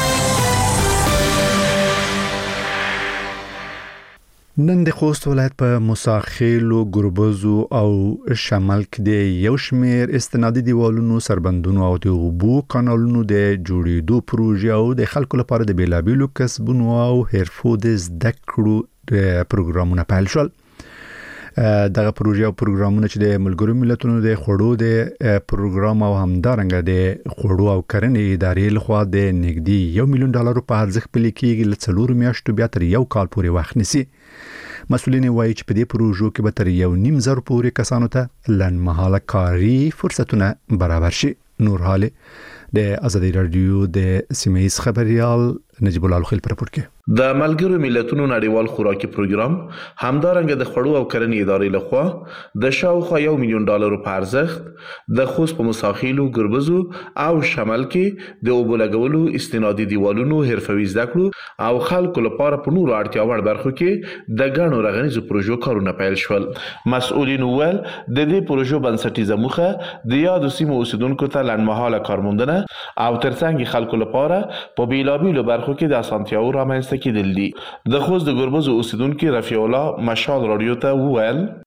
نن د خوست ولایت په موساخیلو، ګربزو او شمال کې د یو شمیر استنادي دیوالونو، سربندونو او د اوبو کانالونو د جوړېدو پروژې او د خلکو لپاره د بیلابیلو کسبونو او حرفو د زده کړو پروګرامونه پیل شول. دغه پروژې او پروګرامونه چې د ملګرو ملتونو د خوړو د پروګرام او همدارنګه د خوړو او کرنې ادارې لخوا د نږدې یو میلیون ډالر په ارزښت پلي کېږي، له څلورو میاشتو بیا تر یو کال پورې وخت نیسي. مسؤلین وایي چې په دې پروژو کې به تر یو نیم زر پورې کسانو ته لنډمهاله کاري فرصتونه برابر شي. نور حال د ازادي رادیو د سیمه ایز خبريال نجیب الله الخیل پر راپور کې د ملګرو ملتونو نړیوال خوراکي پروګرام همدارنګه د خوړو او کرنې ادارې لخوا د شاوخوا یو میلیون ډالر په ارزښت د خوست په مساخیلو، ګربزو او شمال کې د اوبو لګولو، استنادي دیوالونو، حرفوي زده کړو او خلکو لپاره په نورو اړتیا وړ برخو کې د ګڼو رغنیزو پروژو کارونه پیل شول. مسؤلین ویل د دې پروژو بنسټیزه موخه د یادو سیمو اوسیدونکو ته لنډمهاله کارموندنه او ترڅنګ خلکو لپاره په بیلابیلو برخو کې د اسانتیاو رامنځته کېدل دي. د خوست د ګربزو اوسیدونکو رفیع الله مشال رادیو ته وویل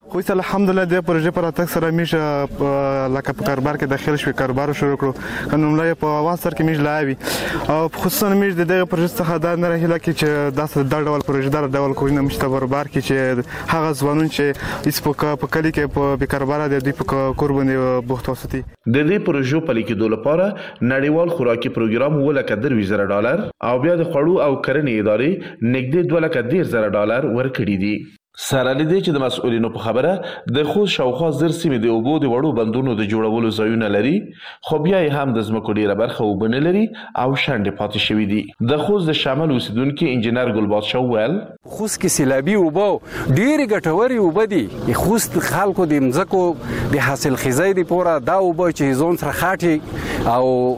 خو الحمدلله د پروژې پر اتک سره میشه لکه په کاروبار کې داخل شوی کاروبار شروع کړو قانونله په اواز سره کې میشه لاوي او خصوصا میشه د دغه پروژې څخه دا نه راهله کې چې داسې د ډول پروژې دار ډول کوی نه مشته کاروبار کې چې هغه ځوانون چې اس په په کلی کې په به کاروبار د دوی په قرباني بوخت وساتي. د دې پروژو په لیکدو لپاره نړیوال خوراکي پروګرام ولکه دروي زره ډالر او بیا د خړو او کرنې ادارې نږدې دوه لکه ډیر زره ډالر ورکړي دي. سره لدې چې د مسؤلینو په خبره د خوست شاوخوا زر سیمې د اوبو د وړو بندونو د جوړولو ځایونه لري خو بیا یې هم د ځمکو ډیره برخه اوبه نه لري او شنډې پاتې شوي دي. د خوست د شمال اوسیدونکي انجینر ګل بادشاه وویل خوست کې سیلابي اوبه ډېرې ګټورې اوبه دي. خوست خلکو د مځکو د حاصلخیزۍ دپاره دا اوبه چې ځان سره خاټي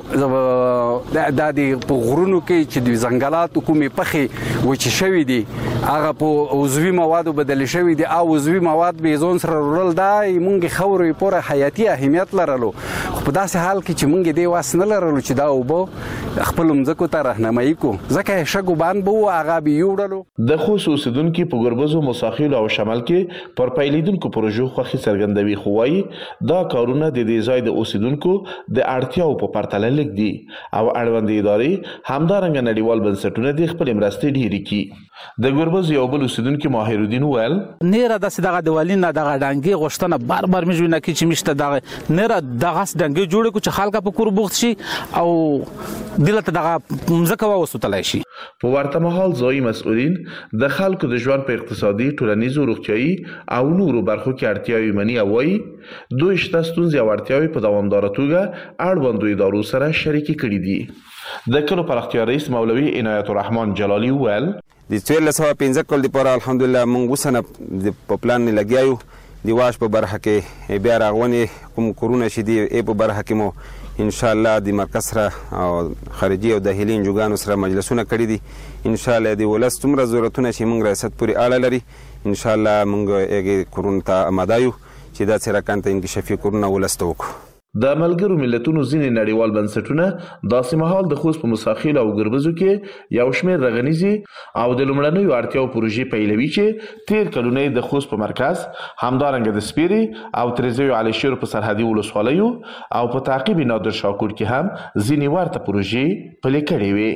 او دا د په غرونو کې چې د ځنګلاتو کومې پخې وچې شوي دي هغه په عضوي موادو بدل شوی دي او عضوي مواد به ځون سره ورل دا مونږ خوري پوره حیاتي اهمیت لرلو خو په داسې حال کې چې مونږ دی واس نه لرلو چې دا وبو خپل مځکو ته راهنمایي کو ځکه شګو باندې بو هغه به یوړلو. د خوست اوسیدونکو په ګربزو مساخیل او شمال کې پر پیلیدونکو پروژو خوخي څرګندوي خو وايي دا کارونه د دې ځای د اوسیدونکو د اړتیاو په پرتله لیک دي او اړوند ادارې همدارنګه نړیوال بنسټونه د خپل مرستې ډیري کی. د ګربز یو بل اوسیدونکو ماهر الدین ویل نره داسې دغه دیوالین دغه ډنګي غوښتنه بار بار مې ژوند کې چې مشته دغه نره دغه ډنګي جوړ کو چې خلک په کور بوخت شي او دلته دغه مزکه وسوتلای شي. په ورته مهال ځای مسؤلین د خلکو د ژوند په اقتصادي ټولنیزو روغتيایي او نورو برخو کې اړتیاوې مني او وايي دوی شته ستونزې او اړتیاوې په دوامداره توګه اړوندو ادارو سره شریکي کړي دي. د کلو پراختیا رئیس مولوي عنایت الرحمن جلالی ویل د څوارلس سوه پنځه کال لپاره الحمدلله موږ اوسنه په پلان نه لګیایو د واش په برخه کې بیا راغونې کوم کورونه چې دي ای په برخه کې مو ان شاء الله د مرکز سره او خارجي او داخلي انجوګانو سره مجلسونه کړي دي. ان شاء الله د ولس څومره ضرورتونه چې موږ ریاست پورې اړه لري ان شاء الله موږ هغې کورونو ته اماده یو چې داسې راکانته انکشافي کورونه ولس ته وکړو. د ملګرو ملتونو ځینې نړیوال بنسټونه داسې مهال د خوست په مساخیل او ګربزو کې یو شمېر رغنیزي او د لومړنیو اړتیاو پروژې پیلوي چې تیر کلونه د خوست په مرکز همدارنګه د سپیري او تریزیو علي شیر په سرحدي ولسوالیو او په تعقیب نادر شاکور کې هم ځینې ورته پروژې پلي کړې وې.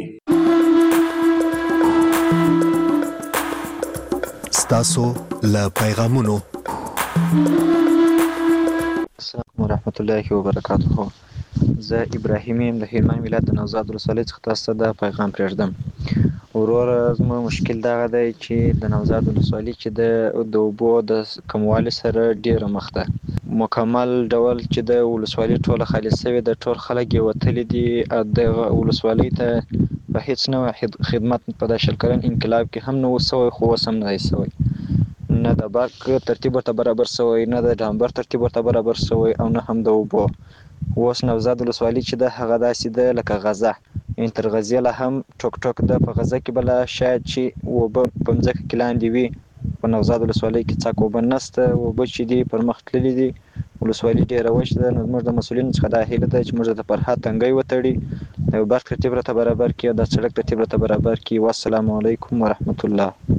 ستاسو له پیغامونو السلام ورحمت الله وبرکاته. زه ابراهیم یم د هلمند ولایت د نوزاد ولسوالۍ څخه تاسو ته د پیغام پرېږدم. وروره زموږ مشکل دغه دی چې د نوزاد ولسوالۍ چې د د اوبو د کموالي سره ډېره مخ ده. مکمل ډول چې د ولسوالۍ ټوله خالي سوې د ټول خلک یې وتلي دي. دغه ولسوالۍ ته په هیڅ نوع خدمت په دا شل کلن انقلاب کې هم نه و سوی خو اوس هم نه دی سوی. نه د برق ترتیب ورته برابر سوی نه د ډامبر ترتیب ورته برابر سوی او نه هم د اوبو. اوس نوزاد ولسوالۍ چې ده هغه داسې ده لکه غزه یعنې تر غزې لا هم ټوک ټوک ده. په غزه کې به لا شاید چې اوبه په مځکه کې لاندې وي په نوزاد ولسوالۍ کې څاک اوبه نشته. اوبه چې دي پر مخ تللي دي. ولسوالۍ ډېره وچ ده. نو زموږ د مسؤلینو څخه دا هیله ده چې موږ د فرهاد تنګی وتړي د برق ترتیب راته برابر کړي او د سړک ترتیب راته برابر کړي. والسلام علیکم ورحمت الله.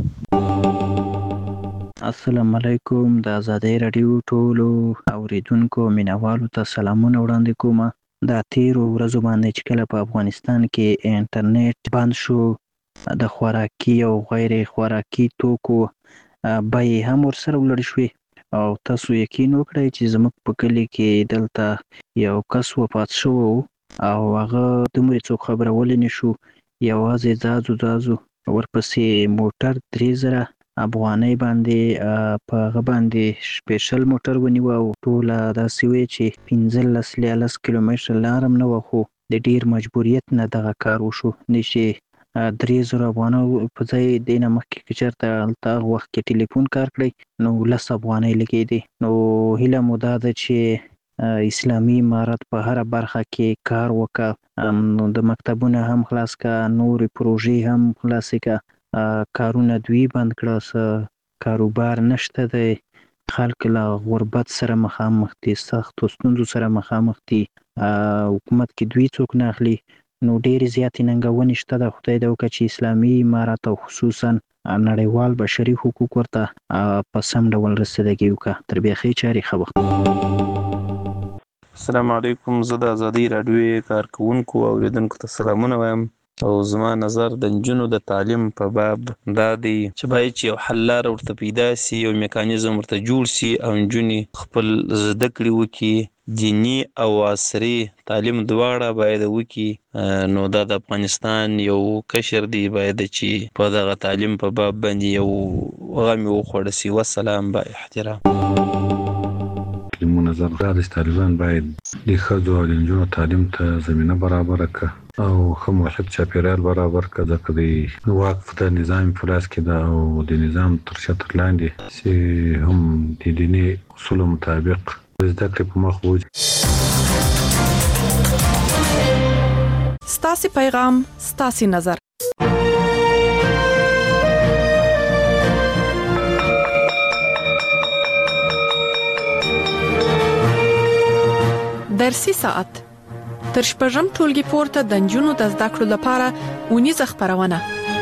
السلام علیکم. د ازادۍ راډیو ټولو اوریدونکو مینوالو ته سلامونه وړاندې کوم. دا تیرو ورځو باندې چې کله په افغانستان کې انټرنیټ بند شو د خوراکي او غیر خوراکي توکو بیې هم ورسره ولړ شوې او تاسو یقین وکړئ چې زموږ په کلي کې دلته یو کس وفات شوی او هغه دومره څوک خبرولی نه شو. یوازې ځازو ځازو ورپسې موټر درې زره افغانۍ باندې په هغه باندې سپیشل موټر ونیوه او ټوله داسې وې چې پنځلس لیالس کیلومتره لار هم نه وه خو د ډېر مجبوریت نه دغه کار وشو. نه چې درې زره افغانۍ په ځای دې نه مخکې که چېرته هلته هغه وخت کې ټلیفون کار کړی نو لس افغانۍ لګېدې. نو هیله مو دا ده چې اسلامي امارت په هره برخه کې کار وکړه. نو د مکتبونه هم خلاص کړه نورې پروژې هم خلاصې کړه. کارونه دوی بند کړه. څه کاروبار نشته دی. خلک له غربت سره مخامخ دي. سختو ستونزو سره مخامخ دي. حکومت کې دوی څوک نه اخلي. نو ډېرې زیاتې ننګونې شته. د خدای دې وکړه چې اسلامي امارت او خصوصا نړیوال بشري حقوق ورته په سم ډول رسیدګي وکړه. تر بیا ښې چارې ښه وخت. السلام علیکم. زه د ازادي راډیو کارکونکو او اوریدونکو ته سلامونه وایم او زما نظر د نجونو د تعلیم په باب دا دی چې باید چې یو حل لاره ورته پیدا سي، یو میکانیزم ورته جوړ سي او نجونې خپل زده کړې وکړي. دینی او عصري تعلیم دواړه باید وکړي. نو دا د افغانستان یو کشر دی باید چې په دغه تعلیم په باب باندې یو غم وخوړ سي. والسلام با احترام. نظر دا د طالبان باید د ښځو او د نجونو تعلیم ته زمینه برابر کړي او ښه محیط چاپیریال برابر کړي، ځکه د وقف د نظام په لاس کې ده او د نظام تر شتر لاندې چې هم د دیني اصولو مطابق زده کړې په مخ وځي. ستاسو پیغام ستاسو نظر. درسي ساعت تر شپږم ټولګي پورته د نجونو د زده کړو لپاره ونیزه خبرونه.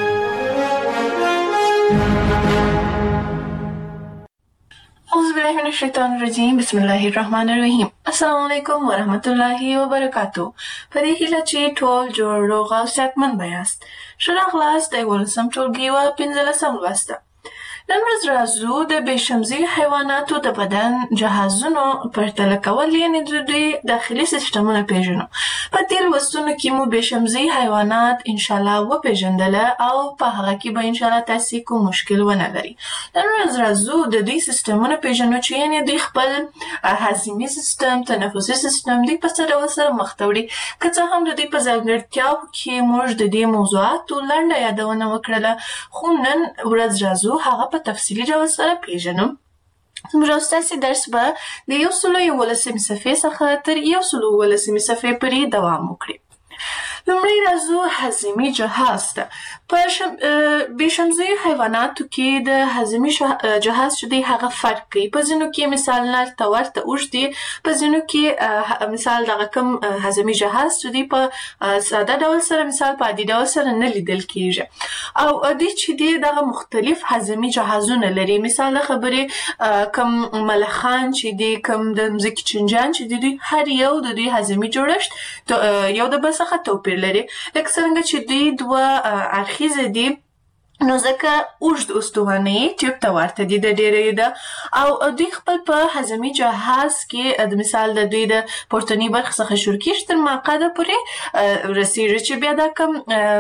اعوذ بالله من الشیطان الرجیم. بسم الله الرحمن الرحیم. السلام علیکم ورحمت الله وبرکاتو. په دې کې چې ټول جوړ روغ او صحتمند بیاست. شرح خلاص د ولسم ټولګي و پنځلسم لوسته. نن ورځ راځو د بېشمزي حیواناتو د بدن جهازونو پرتله کول، یعنې د دوی داخلي سیستمونه پیژنو. په دې لوستونو کې مو بېشمزي حیوانات انشاءالله وپېژندله او په هغه کې به انشاءالله تاسې کوم مشکل ونه لري. نن ورځ راځو د دوی سیستمونه پیژنو چې یعنې دوی خپل هاضمي سیستم، تنفسي سیستم دوی په څه ډول سره مخ ته وړي. که څه هم د دوی په ځانګړتیاو کې موږ د دې موضوعاتو لنډه یادونه وکړله، خو نن ورځ راځو هغه په تفصیلي ډول سره پیژنم. زموږ ستاسې درس به د یو سلو یولسمې صفحې څخه تر یو سلو اوولسمې صفحې پورې دوام وکړي. لومړی راځو هاضمي جهاز ته. په بېشمزي حیواناتو کې د هاضمي جهاز چې دی هغه فرق کوي. په ځینو کې مثال نر ته ورته اوږد دی، په ځینو کې مثال دغه کوم هاضمي جهاز چې دی په ساده ډول سره مثال په عادي ډول سره نه لیدل کېږي او دوی چې دی دغه مختلف هاضمي جهازونه لري. مثال د خبرې کوم ملخان چې دی، کوم د مځکې چینجیان چې دی، دوی هر یو د دوی هاضمي جوړښت یو د بل څخه توپیر لري. لکه څنګه چې دوی دوه اړخیزه دي نو ځکه اوږد استوانه ټیوب ته ورته دي د ډېرې ده او دوی خپل په هاضمي جهاز کې د مثال د دوی د پورتنۍ برخې څخه شروع کېږي تر معقده پورې رسېږي چې بیا دا کوم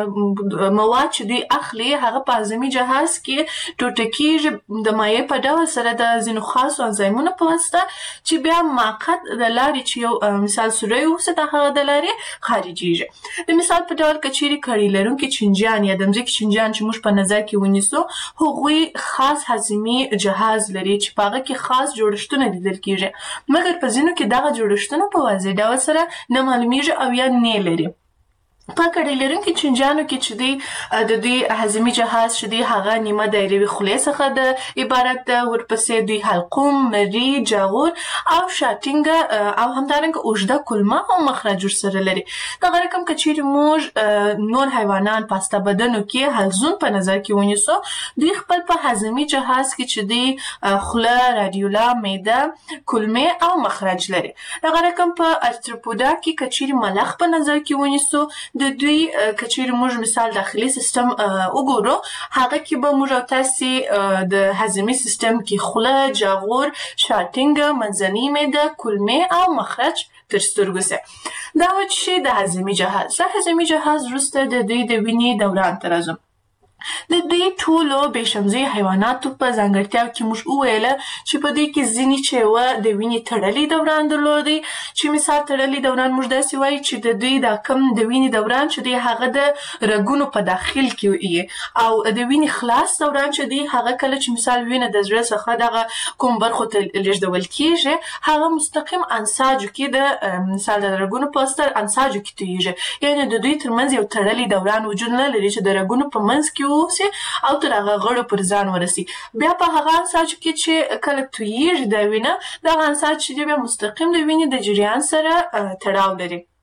مواد چې دوی اخلي هغه په هاضمي جهاز کې ټوټه کېږي د مایع په ډول سره د ځینو خاصو انزایمونو په واسطه چې بیا معقد د لارې چې یو مثال سوری اوسي د هغه د لارې خارجېږي. د مثال په ډول که چیرې کړۍ لرونکي چینجیان یا د مځکې چینجیان چې موږ په نظر کې ونیسو، هغوی خاص هاضمي جهاز لري چې په هغه کې خاص جوړښتونه لیدل کېږي، مګر په ځینو کې دغه جوړښتونه په واضح ډول سره نه معلومیږي او یا نه لري. په کړۍ لرونکي چینجیانو کې چې دی د دوی هاضمي جهاز چې دی هغه نیمه دایروي خولې څخه د عبارت ده، ورپسې دوی حلقوم، مري، جاغور او شاتینګه او همدارنګه اوږده کولمه او مخرج ورسره لري. دغه رقم که چیرې موږ نور حیوانان په هسته بدنو کې حلزون په نظر کې ونیسو، دوی خپل په هاضمي جهاز کې چې دی خوله، رادیولا، معده، کولمې او مخرج لري. دغه رقم په ارتروپودا کې که چیرې ملخ په نظر کې ونیسو، د دوی که چیرې موږ مثال داخلي سیستم وګورو، هغه کې به موږ او تاسې د هاضمي سیستم کې خوله، جاغور، شاتینګه، منځنۍ معده، کولمې او مخرج تر سترګو سي. دا و چې د هاضمي جهاز. د هاضمي جهاز وروسته د دوی د وینې دوران ته راځو. د دوی ټولو بېشمزي حیواناتو په ځانګړتیاو کې موږ وویله چې په دوی کې ځینې چې وه د وینې تړلی دوران درلودی، چې مثال تړلی دوران موږ داسې وایو چې د دوی دا کم د وینې دوران چې دی هغه د رګونو په داخل کې وي او د وینې خلاص دوران چې دی هغه کله چې مثال وینه د زړه څخه دغه کوم برخو ته لیږدول کېږي هغه مستقیم انساجو کې د مثال د رګونو په واسطه انساجو کې تویږي، یعنې د دوی ترمنځ یو تړلی دوران وجود نه لري چې د رګونو په منځ کې اوسي او تر هغه غړو پر ځان ورسي. بیا په هغه انساجو کې چې کله تویږي دا وینه، دغه انساج چې دی بیا مستقیم د وینې د جریان سره تړاو لري.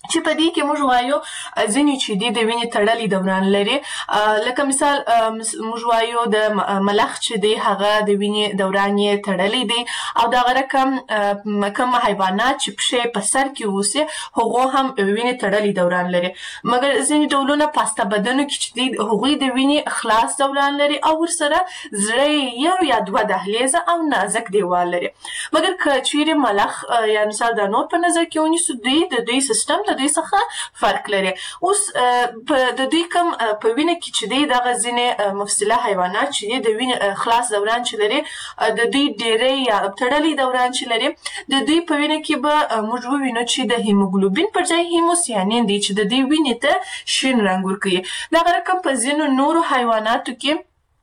چې په دې کې موږ وایو ځینې چې دي د وینې تړلي دوران لري، لکه مثال موږ وایو د ملخ چې دی هغه د وینې دوران یې تړلی دی، او دغه رقم کوم حیوانات چې پښې په سر کې اوسي هغو هم وینې تړلي دوران لري. مګر ځینې ډولونه پاسته بدنو کې چې دي هغوی د وینې خلاص دوران لري او ورسره زړه یو یا دوه دهلیزه او نازک دیوال لري. مګر که چیرې ملخ یا مثال د نور په نظر کې ونیسو، دوی د دوی سیستم د دوی څخه فرق لري. اوس د دوی کوم په وینه کې چې دی دغه ځینې مفصله حیوانات چې دی د وینې خلاص دوران چې لري، د دوی ډیری یا تړلی دوران چې لري، د دوی په وینه کې به موږ ووینو چې د هیموګلوبین پر ځای هیموسیانین دی چې د دوی وینې ته شین رنګ ورکوي. دغه رقم په ځینو نورو حیواناتو کې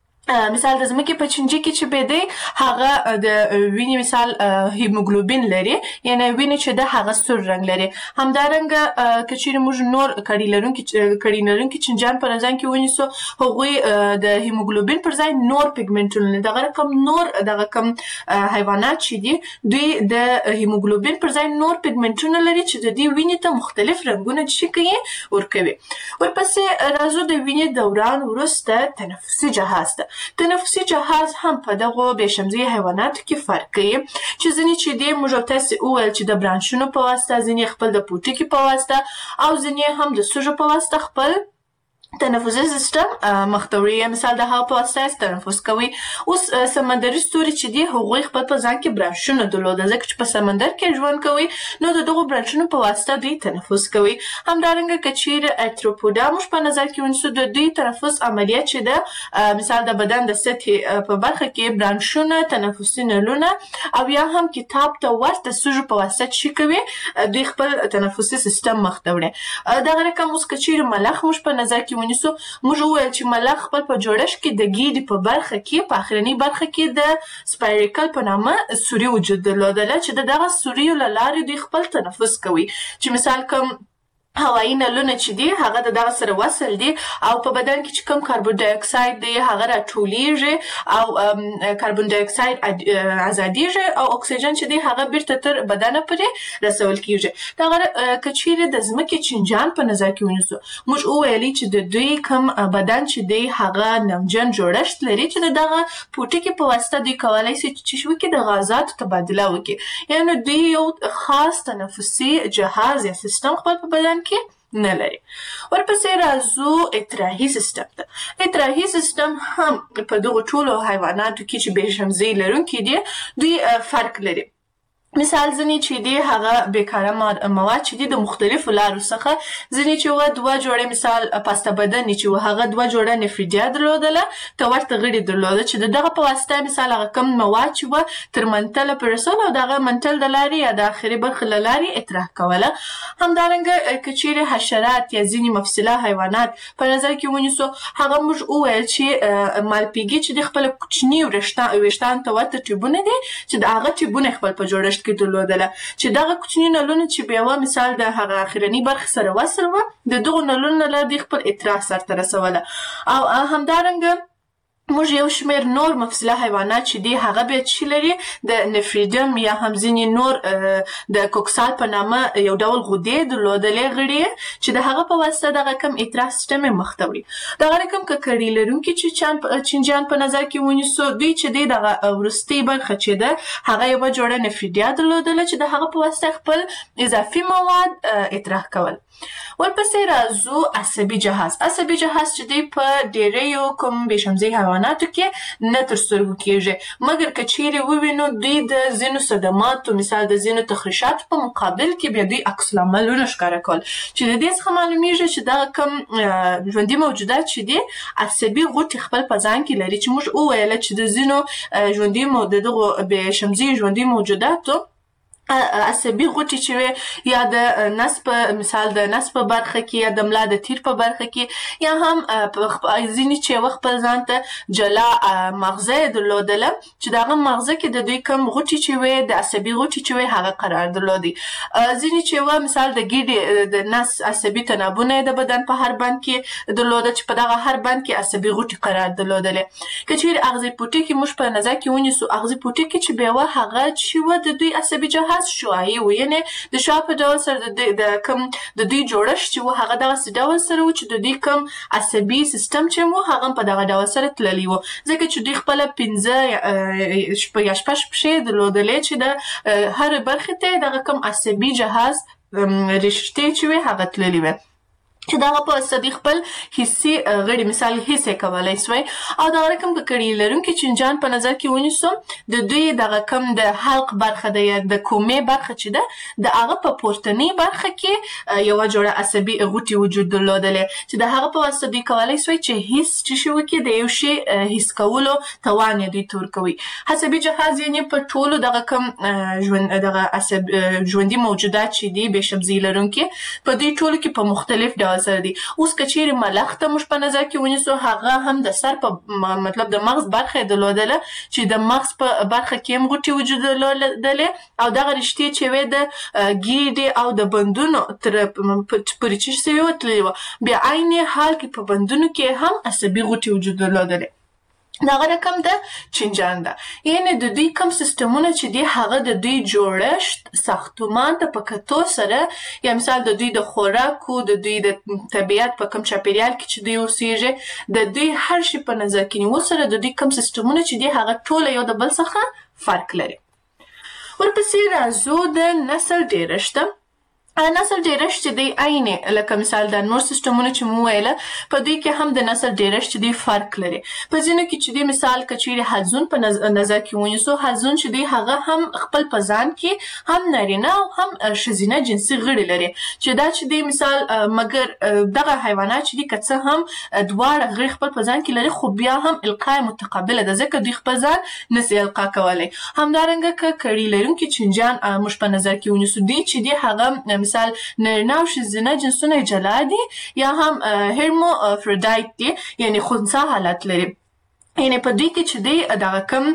مثال د ځمکې په چینجي کې چې به دی هغه د وینې مثال هیموګلوبین لري، یعنی وینې چې د هغه سور رنګ لري. همدارنګه که چیرې موږ نور کړي لرونکي کړي لرونکي چینجیان په نظر کې ونیسو، هغوی د هیموګلوبین پر ځای نور پیګمنټونه لري. دغه رقم نور دغه کم حیوانات چې دي دوی د هیموګلوبین پر ځای نور پیګمنټونه لري چې د دې وینې ته مختلف رنګونه چې کوي ورکوي. ورپسې راځو د وینې دوران وروسته تنفسي جهاز ته. تنفسي جهاز هم په دغو بېشمزي حیواناتو کې فرق کوي، چې ځینې چې دی موږ تاسې وویل چې د برانشونو په واسطه، ځینې خپل د پوټکي په واسطه او ځینې هم د سږو په واسطه خپل تنفسي سیستم مخته وړي، مثال د هغه په واسطه تنفس کوي. اوس سمندري ستوري چې دي هغوی خپل په ځان کې برانشونه درلوده، ځکه چې په سمندر کې ژوند کوي نو د دغو برانشونو په واسطه دوی تنفس کوي. همدارنګه که چیرې ارتروپوډا موږ په نظر کې ونیسو، د دوی تنفس عملیات چې ده مثال د بدن د سطحې په برخه کې برانشونه، تنفسي نلونه او یا هم کتاب ته ورته سږو په واسطه چې کوي دوی خپل تنفسي سیستم مخته وړي. دغه رقم اوس که چیرې ملخ موږ په نظر کې ونیسو، موږ وویل چې ملخ خپل په جوړښت کې د ګیډې په برخه کې په اخرنۍ برخه کې د سپایریکل په نامه سوري وجود درلودله، چې د دغه سوریو له لارې دوی خپل تنفس کوي، چې مثال کوم هوایي نلونه چې دي هغه د دغه سره وصل دي او په بدن کې چې کوم کاربن ډای اکساید دی هغه راټولیږي او کاربن ډای اکساید ازادیږي او اکسیجن چې دی هغه بیرته تر بدن پورې رسول کیږي. دغه که چیرې د ځمکې چینجیان په نظر کې ونیسو، موږ وویلي چې د دوی کوم بدن چې دی هغه نمجن جوړښت لري، چې د دغه پوټکي په واسطه دوی کولی شي چې وکړي د غازاتو تبادله وکړي، یعنې دوی یو خاص تنفسي جهاز یا سیستم خپل په بدن کې نه لري. ورپسې راځو اطراحي سیستم ته. اطراحي سیستم هم په دغو ټولو حیواناتو کې چې بېشمزي لرونکي دي دوی فرق لري. مثال ځینې چې دي هغه بیکاره مواد چې دي د مختلفو لارو څخه، ځینې چې وه دوه جوړې مثال پاسته بدنې چې وه هغه دوه جوړه نفریدیا درلودله، ته ورته غړي درلوده چې د دغه په واسطه مثال هغه کم مواد چې وه تر منتله پورې رسول او د هغه منتل د لارې یا د آخري برخې له لارې اطراح کوله. همدارنګه که چیرې حشرات یا ځینې مفصله حیوانات په نظر کې ونیسو، هغه موږ وویل چې مالپیګي چې د خپل کوچني ویښتان ته ورته ټیوبونه دي چې د هغه ټیوبونه خپل په جوړښت کې درلودله، چې دغه کوچني نلونه چې بیا وه مثال د هغه اخرنۍ برخې سره وصل وه، د دغو نلونو له لارې دوی خپل اطراح سرته رسوله. او همدارنګه موږ یو شمېر نور مفصله حیوانات چې دي هغه بیا چې لري د نفریدم یا هم ځینې نور د کوکسال په نامه یو ډول غدې درلودلې غړي چې د هغه په واسطه دغه کم اطراح سیستم یې مخته وړي. دغه رقم که کړي لرونکي چینجیان په نظر کې ونیسو، دوی چې دی دغه وروستۍ برخه چې ده هغه یوه جوړه نفریدیا درلودله چې د هغه په واسطه خپل اضافي مواد اطراح کول. ورپسې راځو عصبي جهاز. عصبي جهاز چې دی په ډیریو کوم بېشمزي حیواناتو کې نه تر سترګو کیږي، مګر که چیرې ووینو دوی د ځینو صدماتو مثال د ځینو تخریشاتو په مقابل کې بیا دوی عکس العملونه ښکاره کول، چې د دې څخه معلومیږي چې دغه کوم ژوندي موجودات چې دي عصبي غوټې خپل په ځان کې لري، چې موږ وویله چې د ځینو ژوندي د دغو بېشمزي ژوندي موجوداتو عصبي غوټې چې وي یا د نس په مثال د نس په برخه کې یا د ملا د تیر په برخه کې یا هم ځینې چې وخت په ځان ته جلا مغزه درلودله چې د هغه مغزه کې د دوی کم غوټې چې وي د عصبي غوټې چې وي هغه قرار درلودي. ځینې چې وه مثال د ګیډې د نس عصبي تنابونه د بدن په هر بند کې درلوده چې په دغه هر بند کې عصبي غوټې قرار درلودلې. که چیرې اغزي پوټکي موږ په نظر کې ونیسو، اغزي پوټکي چې بیا وه هغه چې وه د دوی عصبي جهاز جهاز شعاعي و یعنې د شعاع په ډول سره د کوم د دوی جوړښت چې و هغه دغسې ډول سره و چې د دوی کوم عصبي سیستم چې مو هغه په دغه ډول سره تللی و ځکه چې دوی خپله پنځه شپږ یا شپږ پښې درلودلې چې د هرې برخې ته دغه کوم عصبي جهاز رشتې چې وې هغه تللي وې چې دغه په واسطه دوی خپل حسي غړي مثال حس یې کولی سوی او دغه رقم که کړي لرونکي چینجان په نظر کې ونیسو د دوی دغه کم د حلق برخه ده یا د کومې برخه چې ده د هغه په پورتنۍ برخه کې یوه جوړه عصبي غوټې وجود درلودلې چې د هغه په واسطه دوی کولی سوی چې حس چې شي وکړي د یو شي حس کولو توان یې دوی ته ورکوي عصبي جهاز یعنې په ټولو دغه کم ژوند دغه عصب ژوندي موجودات چې دي بې شبزي لرونکي په دوی ټولو کې په مختلف ډول سره دي اوس که چیرې ملخ ته موږ په نظر کې ونیسو هغه هم د سر په مطلب د مغز برخه یې درلودله چې د مغز په برخه کې هم غوټې وجود درلودلې او دغه رشتې چې وې د ګیډې او د بندونو تر پورې چې سوې وه تللې وه بیا عین حال کې په بندونو کې هم عصبي غوټې وجود درلودلې دغه رقم د چینجان ده یعنې د دوی کوم سیستمونه چې دي هغه د دوی جوړښت ساختمان ته په کتو سره یا مثال د دوی د خوراکو د دوی د طبیعت په کوم چاپیریال کې چې دوی اوسیږي د دوی هر شي په نظر کې نیول سره د دوی کوم سیستمونه چې دي هغه ټوله یو د بل څخه فرق لري ورپسې راځو د نسل ډېرښت نسل ډېرښت چې دی عین لکه مثال د نور سیستمونه چې مو ویله په دوی کې هم د نسل ډېرښت چې دی فرق لري په ځینو کې چې دی مثال که چیرې حلزون په نظر کې ونیسو حلزون چې دی هغه هم خپل په ځان کې هم نارینه او هم ښځینه جنسي غړي لري چې دا چې دی مثال مګر دغه حیوانات چې دي که څه هم دواړه غړي خپل په ځان کې لري خو بیا هم القا متقابله ده ځکه دوی خپل ځان نسي القا کولی همدارنګه که کړي لرونکي چینجان موږ په نظر کې ونیسو دوی چې دی هغه مثال نارینه او ښځینه جنسونه جلا دي یا هم هرموفرودایت دي یعنې خنثی حالت لري یعنې په دوی کې چې دی دغه کوم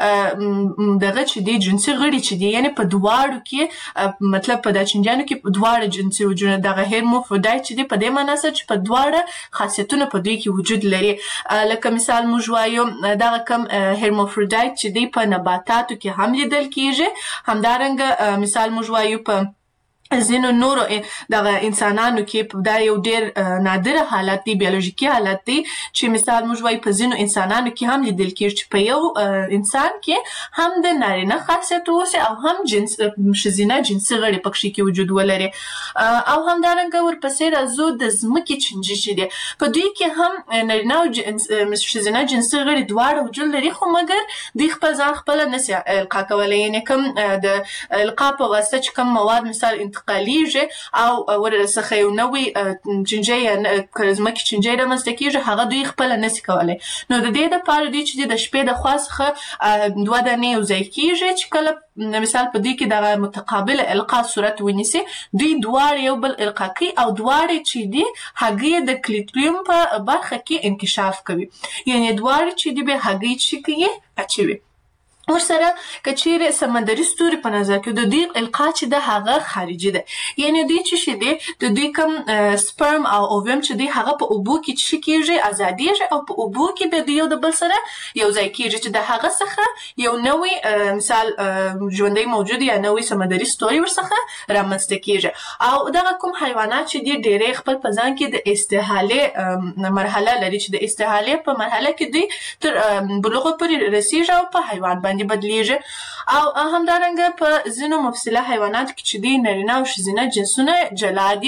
دغه چې دی جنسي غړي چې دي یعنې په دواړو کې مطلب په دا چینجانو کې دواړه جنسي وجودونه دغه هرموفرودایت چې دی په دې معنا سره چې په دواړه خاصیتونه په دوی کې وجود لري لکه مثال موږ وایو دغه کوم هرموفرودایت چې دی په نباتاتو کې هم لیدل کیږي همدارنګه مثال موږ وایو په ځینو نورو دغه انسانانو کې دا یو ډېر نادره حالت دی بیولوژیکي حالت دی چې مثال موږ وایو په ځینو انسانانو کې هم لیدل کېږي چې په یو انسان کې هم د نارینه خاصیت اوسي او هم جنس ښځینه جنسي غړي پکښې کې وجود ولري او همدارنګه ورپسې راځو د ځمکې چینجي چې دی په دوی کې هم نارینه او ښځینه جنسي غړي دواړه وجود لري خو مګر دوی خپل ځان خپله نسي القا کولی یعنې کوم د القا په واسطه چې کوم مواد مثال انتقالیږي او ورڅخه یو نوی چینجی یا ځمکې چینجی رامنځته کېږي هغه دوی خپله نسي کولی نو د دې دپاره دوی چې د شپې د خوا څخه دوه دانې یو ځای کېږي چې کله مثال په دوی کې دغه متقابله القا صورت ونیسي دوی دواړه یو بل القا کوي او دواړه چې دي هګۍ د کلیټریوم په برخه کې انکشاف کوي یعنې دواړه چې دي به هګۍ چې کوي اچوي ورسره که چیرې سمندري ستوري په نظر کې د دوی القا چې ده هغه خارجي ده یعنې دوی چې شي دی د دوی کوم سپرم او اوویم چې دی هغه په اوبو کې چې کېږي ازادېږي او په اوبو کې بیا دوی یو د بل سره یو ځای کېږي چې د هغه څخه یو نوی مثال ژوندی موجود یا نوی سمندري ستوری ورڅخه رامنځته کېږي او دغه کوم حیوانات چې دي ډېری خپل په ځان کې د استحالې مرحله لري چې د استحالې په مرحله کې دوی تر بلوغه پورې رسېږي او په حیوان باندې بدلیږي او همدارنګه په ځینو مفصله حیواناتو کې چې دي نارینه او ښځینه جنسونه جلا دي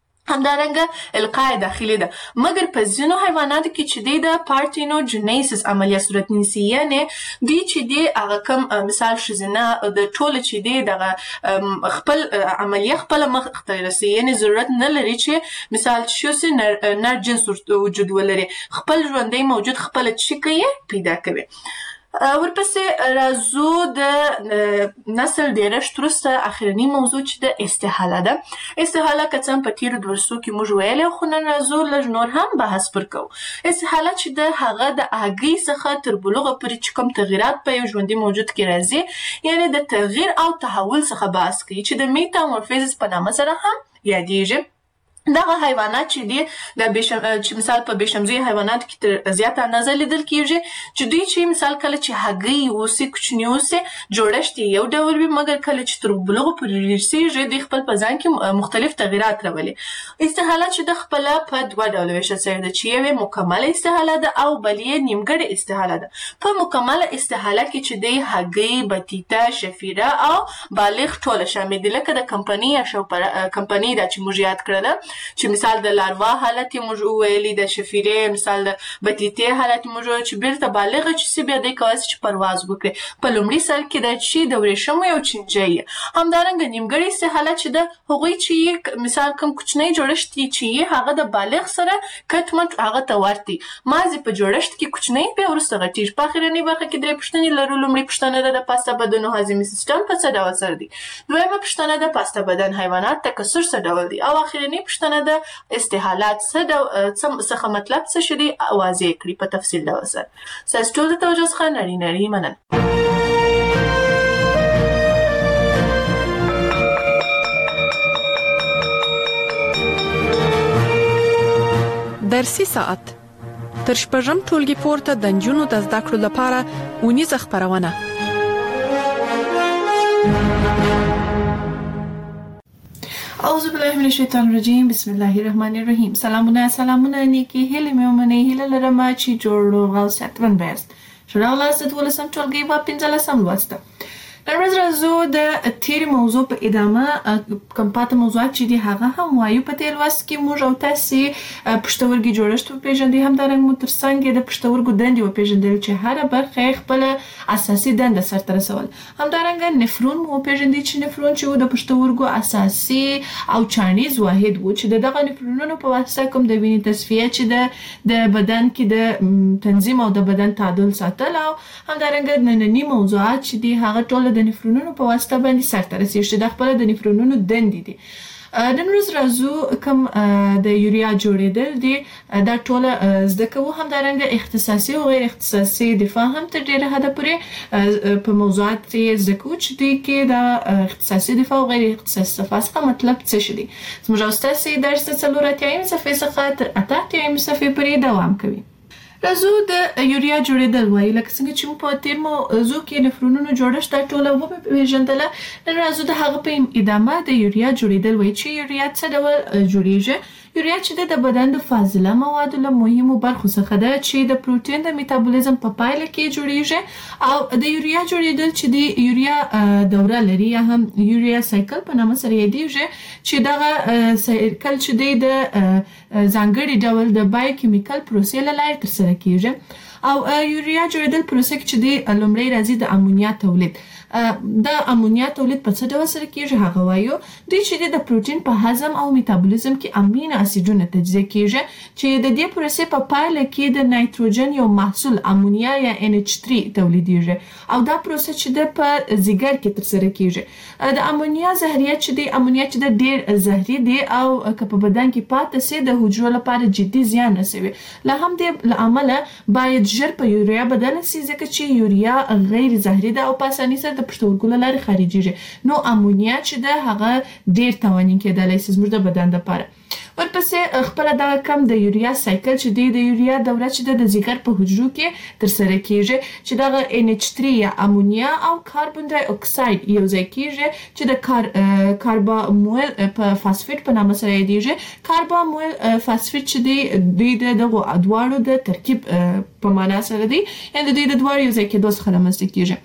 همدارنګه القا داخلي ده مګر په ځینو حیواناتو کې چې دی د پارتینوجینیسس عملیه صورت نیسي یعنې دوی چې دی هغه کوم مثال ښځینه د ټوله چې دی دغه خپل عملیه خپله مخ ته رسي یعنې ضرورت نه لري چې مثال چې شوسي نر جنس وجود ولري خپل ژوندی موجود خپله چې کوي پیدا کوي ورپسې راځو د نسل ډېرښت وروسته اخرني موضوع چې د استحاله ده استحاله که څه هم په تېرو درسو کې موږ ویلی خو نن راځو لږ نور هم بحث پر کوو استحاله چې د هغه د هګۍ څخه تر بلوغه پورې چې کوم تغیرات په یو ژوندي موجود کې راځي یعنې د تغییر او تحول څخه بحث کوي چې د میتامورفیزس په نامه سره هم یادېږي دغه حیوانات چې دي د بشم چې مثال په بشمزي حیوانات کې تر زیاته اندازه لیدل کیږي چې دوی چې مثال کله چې هګۍ اوسي کوچنی اوسي جوړښت یو ډول وي مګر کله چې تر بلوغ پورې رسیږي د خپل په ځان کې مختلف تغیرات راولي. استحالات چې د خپل په دوه ډول ویشل شوی ده چې یو مکمل استحاله ده او بل یې نیمګړې استحاله ده. په مکمل استحاله کې چې د هګۍ بطیطه شفیره او بالغ ټول شامل دي لکه د کمپنی یا شو کمپنی دا چې موږ یاد کړل چې مثال د لاروا حالت موږ ویلي د شفیرې مثال د بطیطې حالت موږ چې بیرته بالغ چې سی بیا د کوس چې پرواز وکړي. په لومړي سر کې د چې د ورېښمو یو چنجي همدارنګه نیمګړی استحاله چې د هغوی چې مثال کوم کوچنی جوړښت چې هغه د بالغ سره کټمنټ هغه ته ورتي مازی په جوړښت کې کوچنی په ورسره غټیږي. په اخرنی برخه کې درې پوښتنې لرو. لومړی پوښتنه د پاسته بدن او هاضمي سیستم په څه ډول سره دي. دویمه پوښتنه د پاسته بدن حیوانات تکثر څه ډول دي او اخرنی پوښتنه د استحالات څخه مطلب څه شدي واضح کړي په تفصیل ډول سره. تاسو ټول د توجه څخه نړۍ نړۍ مننه. درسي ساعت تر شپږم ټولګي پورته د نجونو د زده کړو لپاره ونیزه خبرونه. اعوذ بالله من الشیطان الرجیم بسم الله الرحمن الرحیم. سلامونه سلامونه نیکی هیله مې ومنئ هیله لرم چې جوړ روغ او صحتمند بایاست. ښه راغلاست د دولسم ټولګي په پنځلسم لوست. نن ورځ راځو د تیرې موضوع په ادامه کوم پاتې موضوعات چې دي هغه هم وایو. په تیر لوست کې موږ او تاسې پښتورګي جوړښت وپېژندئ همدارنګه مو ترڅنګ د پښتورګو دندې وپېژندل چې هره برخه یې خپله اساسي دنده سرته رسول. همدارنګه نفرون مو وپېژندئ چې نفرون چې و د پښتورګو اساسي او چانیز واحد و چې د دغه نفرونونو په واسطه کوم د وینې تصفیه چې د د بدن کې د تنظیم او د بدن تعادل ساتل او همدارنګه ننني موضوعات چې دي هغه ټول د نفرونونو په واسطه باندې سرته رسیږي چې د خپل د نفرونونو دندې دي. نن ورځ راځو کوم د یوریا جوړېدل دي دا ټول زده کوو. همدارنګه اختصاصي او غیر اختصاصي دفاع هم تر ډیره حده پورې په موضوعات یې زده کوو چې دوی کې د اختصاصي دفاع او غیر اختصاصي دفاع څخه مطلب څه شي دي. زموږ او ستاسې درس د څلور اتیایمې صفحې څخه تر اته اتیایمې صفحې پورې دوام کوي. راځو د یوریا جوړېدل وایي لکه څنګه چې موږ په تیر موضوع کې نفرونونو جوړښت دا ټوله وپېژندله. نن راځو د هغه په ادامه د یوریا جوړېدل وایي چې یوریا څه ډول جوړیږي. یوریا چې د بدن د فاضله موادو له مهمو برخو څخه ده چې د پروتین د میتابولیزم په پایله کې جوړیږي او د یوریا جوړېدل چې د یوریا دوره لري یا هم یوریا سایکل په نامه سره یادیږي چې دغه سایکل چې دی د ځانګړي ډول د بایوکیمیکل پروسې له لارې ترسره کیږي. او یوریا جوړېدل پروسه کې چې د لومړی راځي د امونیا تولید. د امونیا تولید په څه ډول سره کیږي هغه وایو. دوی چې د پروتین په هضم او میتابولیزم کې امینو اسیدونه تجزیه کیږي چې د دې پروسې په پایله کې د نایتروجن یو محصول امونیا یا ان ایچ تhree تولیدیږي او دا پروسه چې د په ځیګر کې ترسره کیږي. د امونیا زهریات چې د امونیا چې د ډیر زهري دي او که په بدن کې پاتې سي د حجرو لپاره جدي زیان رسوي. له هم دې امله باید ژر په یوریا بدل سي ځکه چې یوریا غیر زهري ده او په اسانۍ سره د پښتورګو له لارې خارجيږي. نو امونیا چې ده هغه ډیر توانین کېدلی سي زموږ د بدن لپاره. ورپسې خپل دا کم د یوریا سایکل چې دی د یوریا دوره چې د ځیګر په حجرو کې ترسره کیږي چې دغه ان ایچ three یا امونیا او کاربن ډای اکساید یو ځای کیږي چې د کار کاربامول په فاسفیټ په نامه سره یادیږي. کاربامول فاسفیټ چې دی دوی د دغه ادوارو د ترکیب په معنا سره دی یعنی د دوی د دوار یو ځای کېدو څخه رامنځته کیږي.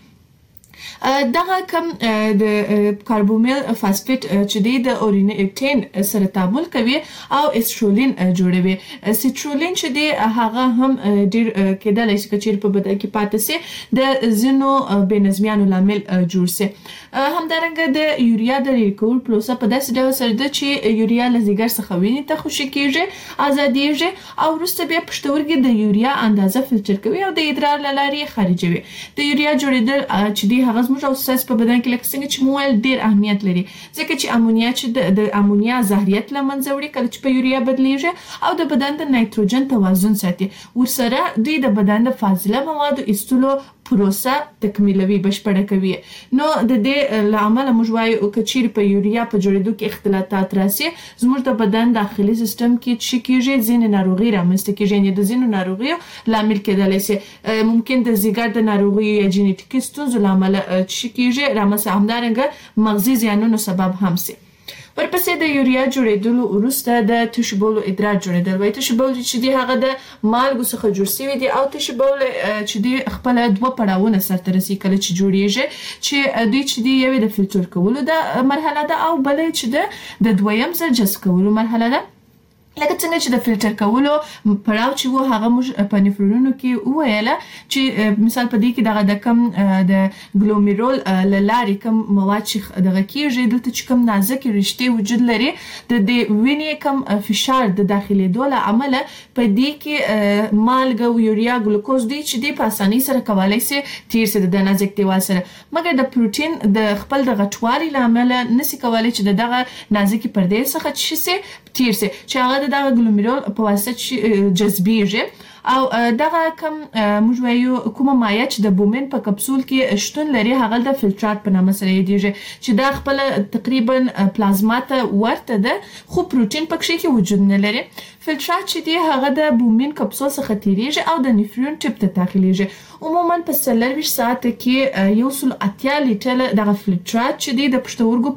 دغه کم د کاربومیل فاسفیټ چې دی د اورینیټین سره تعامل کوي او استرولین جوړوي. سټرولین چې دی هغه هم ډیر کېدلی شي چې په بدن کې پاتې سي د ځینو بې نظمیانو لامل جوړ سي. همدارنګه د یوریا د لرې کولو پروسه په داسې ډول سره ده چې یوریا له ځیګر څخه وینې ته خوشې کیږي ازادیږي او وروسته بیا پښتورګي د یوریا اندازه فلټر کوي او د ادرار له لارې خارجوي. د یوریا جوړېدل چې دی هغه زموږ او ستاسو په بدن کې لکه څنګه چې مو ویل ډیر اهمیت لري ځکه چې امونیا چې د امونیا زهریت له منځه وړي کله چې په یوریا بدلیږي او د بدن د نایتروجن توازن ساتي. ورسره دوی د بدن د فاضله موادو ایستلو پروسه تکمیلوي بشپړه کوي. نو د دې لامل موږ وایو چې چیرې په یوریا په جوړېدو کې اختلاطات راسي زموږ د بدن داخلي سیستم کې چې کېږي ځینې ناروغي رامنځته کېږي، یعنې د ځینو ناروغیو لامل کېدلی شي. ممکن د ځیګر د ناروغیو یا جینیټیکي ستونزو له امله چې کېږي رامنځته، همدارنګه مغزي زیانونو سبب هم شي. ورپسې د یوریا جوړېدلو وروسته د تشو بولو ادرار جوړېدل وایي. تشو بول چې دی هغه د مالګو څخه جوړ شوی دی او تشو بول چې دی خپل دوه پړاوونه سرته رسي کله چې جوړیږي، چې دوی چې دی یو د فلټر کولو د مرحله ده او بل چې د دویم ځل جذب کولو مرحله ده. لکه څنګه چې د فلټر کولو پړاو چې وو هغه موږ په نفرونونو کې وویله چې مثال په دې کې دغه د کم د ګلومیرول له لارې کم مواد چې دغه کېږي، دلته چې کم نازکې رشتې وجود لري د دې وینې کم فشار د داخلېدو له امله په دې کې مالګه او یوریا ګلوکوز دی چې دی په اسانۍ سره کولی سي تیر سي د نازک دیوال سره، مګر د پروټین د خپل د غټوالي له امله نسي کولی چې د دغه نازکې پردې څخه څه سي تیر سي، چې هغه دغه ګلومیرول په واسطه چې جذبیږي. او دغه کم موږ وایو کومه مایع چې د بومین په کپسول کې شتون لري هغه د فلټرات په نامه سره یادیږي، چې دا خپل تقریبا پلازما ته ورته ده خو پروټین پکې کې وجود نه لري. فلټرات چې دی هغه د بومین کپسول څخه تیریږي او د نفرون ټپ ته داخليږي. عموما په څلورویشت ساعت کې یو سل اتیا لیټر دغه فلټرات چې دی د پښتورګو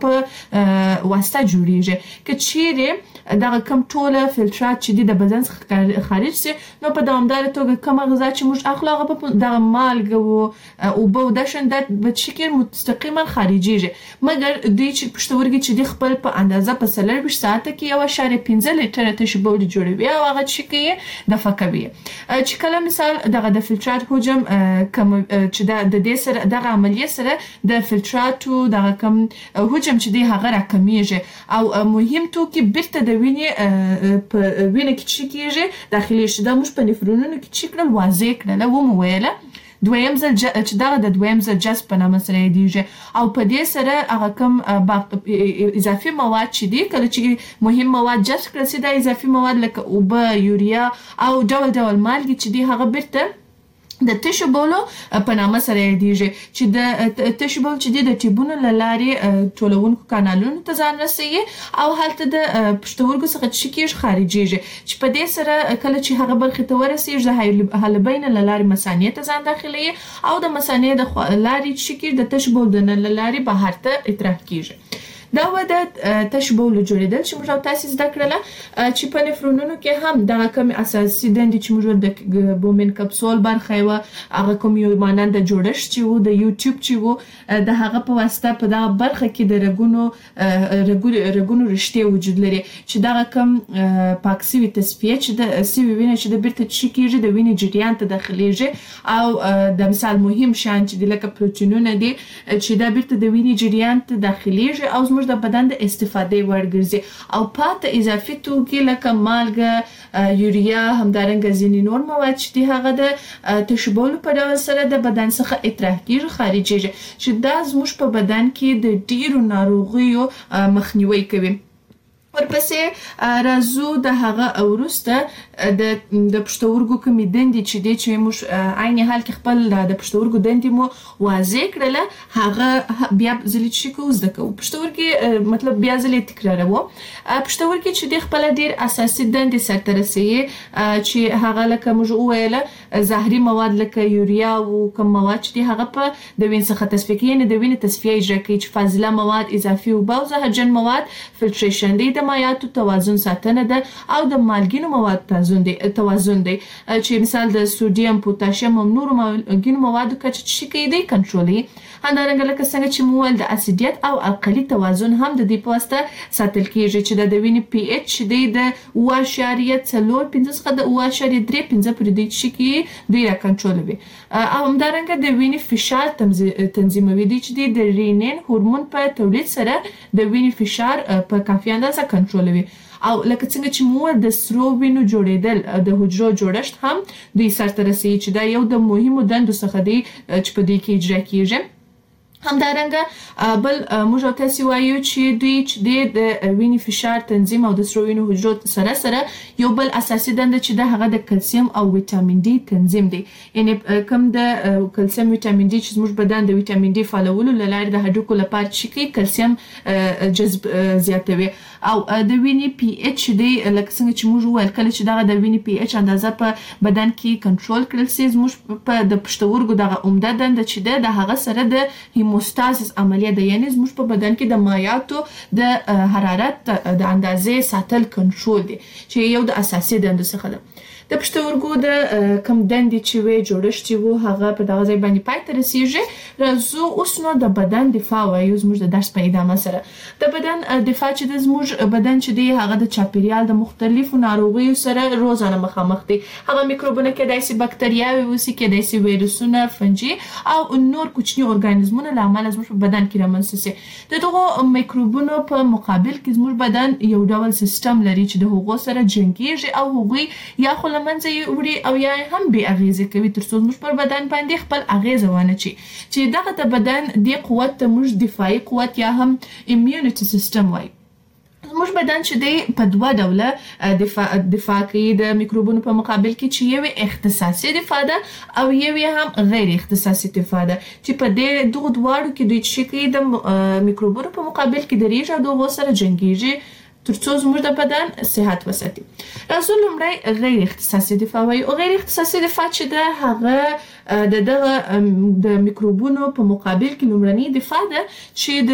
په واسطه جوړیږي. که چیرې دغه کم ټوله فلټرات چې دی د بدن څخه خارج سي نو په دوامداره توګه کومه غذا چې موږ اخلو هغه په دغه مالګه او اوبه او داسې اندات په شکل مستقیما خارجيږي، مګر دوی چې پښتورګي چې دی خپل په اندازه په څلورویشت ساعت کې یو اعشاریه پنځه لیټره تشو بول جوړوي او هغه چې کې دفع کوي. چې کله مثال دغه د فلټرات حجم کم چې د دې سره دغه عملیه سره د فلټراتو دغه کم حجم چې دی هغه راکمیږي او مهم توکي بیرته د وینې په وینې کې چې کېږي داخلي شي. دا موږ په نفرونونو کې چې کړل واضح کړل و مو ویله دویم ځل چې دغه د دویم ځل جذب په نامه سره یادیږي او په دې سره هغه کم اضافي مواد چې دي کله چې مهم مواد جذب کړل سي دا اضافي مواد لکه اوبه، یوریا او ډول ډول مالګې چې دي هغه بیرته د تشو بولو په نامه سره یادیږي، چې د تشو بول چې دی د ټیوبونو له لارې ټولونکو کانالونو ته ځان رسوي او هلته د پښتورګو څخه چې کېږي خارجيږي، چې په دې سره کله چې هغه برخې ته ورسېږي د حالبین له لارې مثانې ته ځان داخلوي او د مثانې د لارې چې کېږي د تشو بول د له لارې بهر ته اطراح کېږي. دا و د تشو بول جوړېدل چې موږ تاسو زده کړله چې په نفرونونو کې هم دغه کوم اساسي دندې چې موږ د بومین کپسول برخه و هغه کوم یو مانند جوړښت چې و د یوټیوب چې و د هغه په واسطه په دغه برخه کې د رګونو رګونو رشتې وجود لري چې دغه کوم پاکسي تصفیه چې د سیوی وینه چې د بیرته چې کېږي د وینې جریان ته داخليږي او د مثال مهم شان چې د لکه پروتینونه دي چې د بیرته د وینې جریان ته داخليږي او د بدن د استفادې وړ ګرځي او پاتې اضافي توکي لکه مالګه، یوریا، همدارنګه ځینې نور مواد چې دي هغه د تشو بولو په ډول سره د بدن څخه اطراح کېږي خارجيږي، چې دا زموږ په بدن کې د ډیرو ناروغیو مخنیوي کوي. ورپسې راځو د هغه وروسته د د پښتورګو کومې دندې چې دی چې موږ عین حال کې خپل د پښتورګو دندې مو واضح کړله هغه بیا ځلې چې کوو زده کوو. پښتورګي مطلب بیا ځلې تکراروو. پښتورګي چې دی خپل ډیر اساسي دندې سرته رسوي چې هغه لکه موږ وویله زهري مواد لکه یوریا او کوم مواد چې دی هغه په د وینې څخه تصفیه کوي، یعنې د وینې تصفیه اجرا کوي، چې فاضله مواد، اضافي اوبه او زهرجن مواد فلټریشن دی، د مایعاتو توازن ساتنه ده او د مالګینو مواد توازن دی توازن دی چې مثال د سودیم، پوتاشیم او نورو مالګینو موادو کچه چې کوي دی کنټرولي. همدارنګه لکه څنګه چې مو ول د اسیدیت او القلي توازن هم د دې په واسطه ساتل کیږي چې د وینې پی ایچ دی د اوه اعشاریه څلور پنځه څخه د اوه اعشاریه درې پنځه پورې دی چې کوي دوی را کنټرولوي. او همدارنګه د وینې فشار تنظیموي دی چې د رینین هورمون په تولید سره د وینې فشار په کافي اندازه کنټرولوي. او لکه څنګه چې مو د سرو وینو جوړېدل د حجرو جوړښت هم دوی سرته رسوي چې دا یو د مهمو دندو څخه دی چې په دې کې اجرا کیږي. همدارنګه بل موږ تاسو وایو چې دوی چې د وینې فشار تنظیم او د سرو وینو حجرو سره سره یو بل اساسي دنده چې د هغه د کلسیم او ویټامین ډي تنظیم دی. یعنی کوم د کلسیم ویټامین ډي چې زموږ بدن د ویټامین ډي فعالولو لپاره د هډوکو لپاره چې کوي کلسیم جذب زیاتوي او د وینې پی ایچ دی لکه څنګه چې موږ ویل کله چې دغه د وینې پی ایچ اندازه په بدن کې کنټرول کړل شي زموږ په د پښتورګو دغه عمده دنده چې د هغه سره د هیموستاسیس عملیه ده، یعنی زموږ په بدن کې د مایعاتو د حرارت د اندازې ساتل کنټرول دي چې یو د اساسي دندو څخه ده. د پښتورګو د کم دندې چې وي جوړښت وو هغه په دغه ځای باندې پای ته رسیږي. راځو اوس نو د بدن دفاع وایو زموږ د درس په ادامه سره. د بدن دفاع چې د زموږ بدن چې دی هغه د چاپیریال د مختلفو ناروغیو سره روزانه مخامخ دي. هغه میکروبونه کېدای شي بکتریاوي وسی، کېدای شي ویروسونه، فنجي او نور کوچني ارګانیزمونه له امله زموږ په بدن کې رامنځته شي. د دغو میکروبونو په مقابل کې زموږ بدن یو ډول سیستم لري چې د هغو سره جنګیږي او هغوی یا خو منځ یې وړي او یا هم بې اغیزه کوي تر څو موږ پر بدن باندې خپل اغیزه ونه چی چې دغه د بدن د قوت ته موږ دفاعي قوت یا هم اميونټي سیستم وایي. موږ بدن چې دی په دوه ډوله دفاع دفاع کوي د میکروبونو په مقابل کې چې یو اختصاصي دفاع ده او یو هم غیر اختصاصي دفاع ده چې په دې دوه دواړو کې دوی چې کوي د میکروبونو په مقابل کې درېږي او دغه سره جنګیږي تر څو زموږ د بدن صحت وساتي. راځو لومړی غیر اختصاصي دفاع وایو. او غیر اختصاصي دفاع چې ده هغه د دغه د میکروبونو په مقابل کې لومړنی دفاع ده چې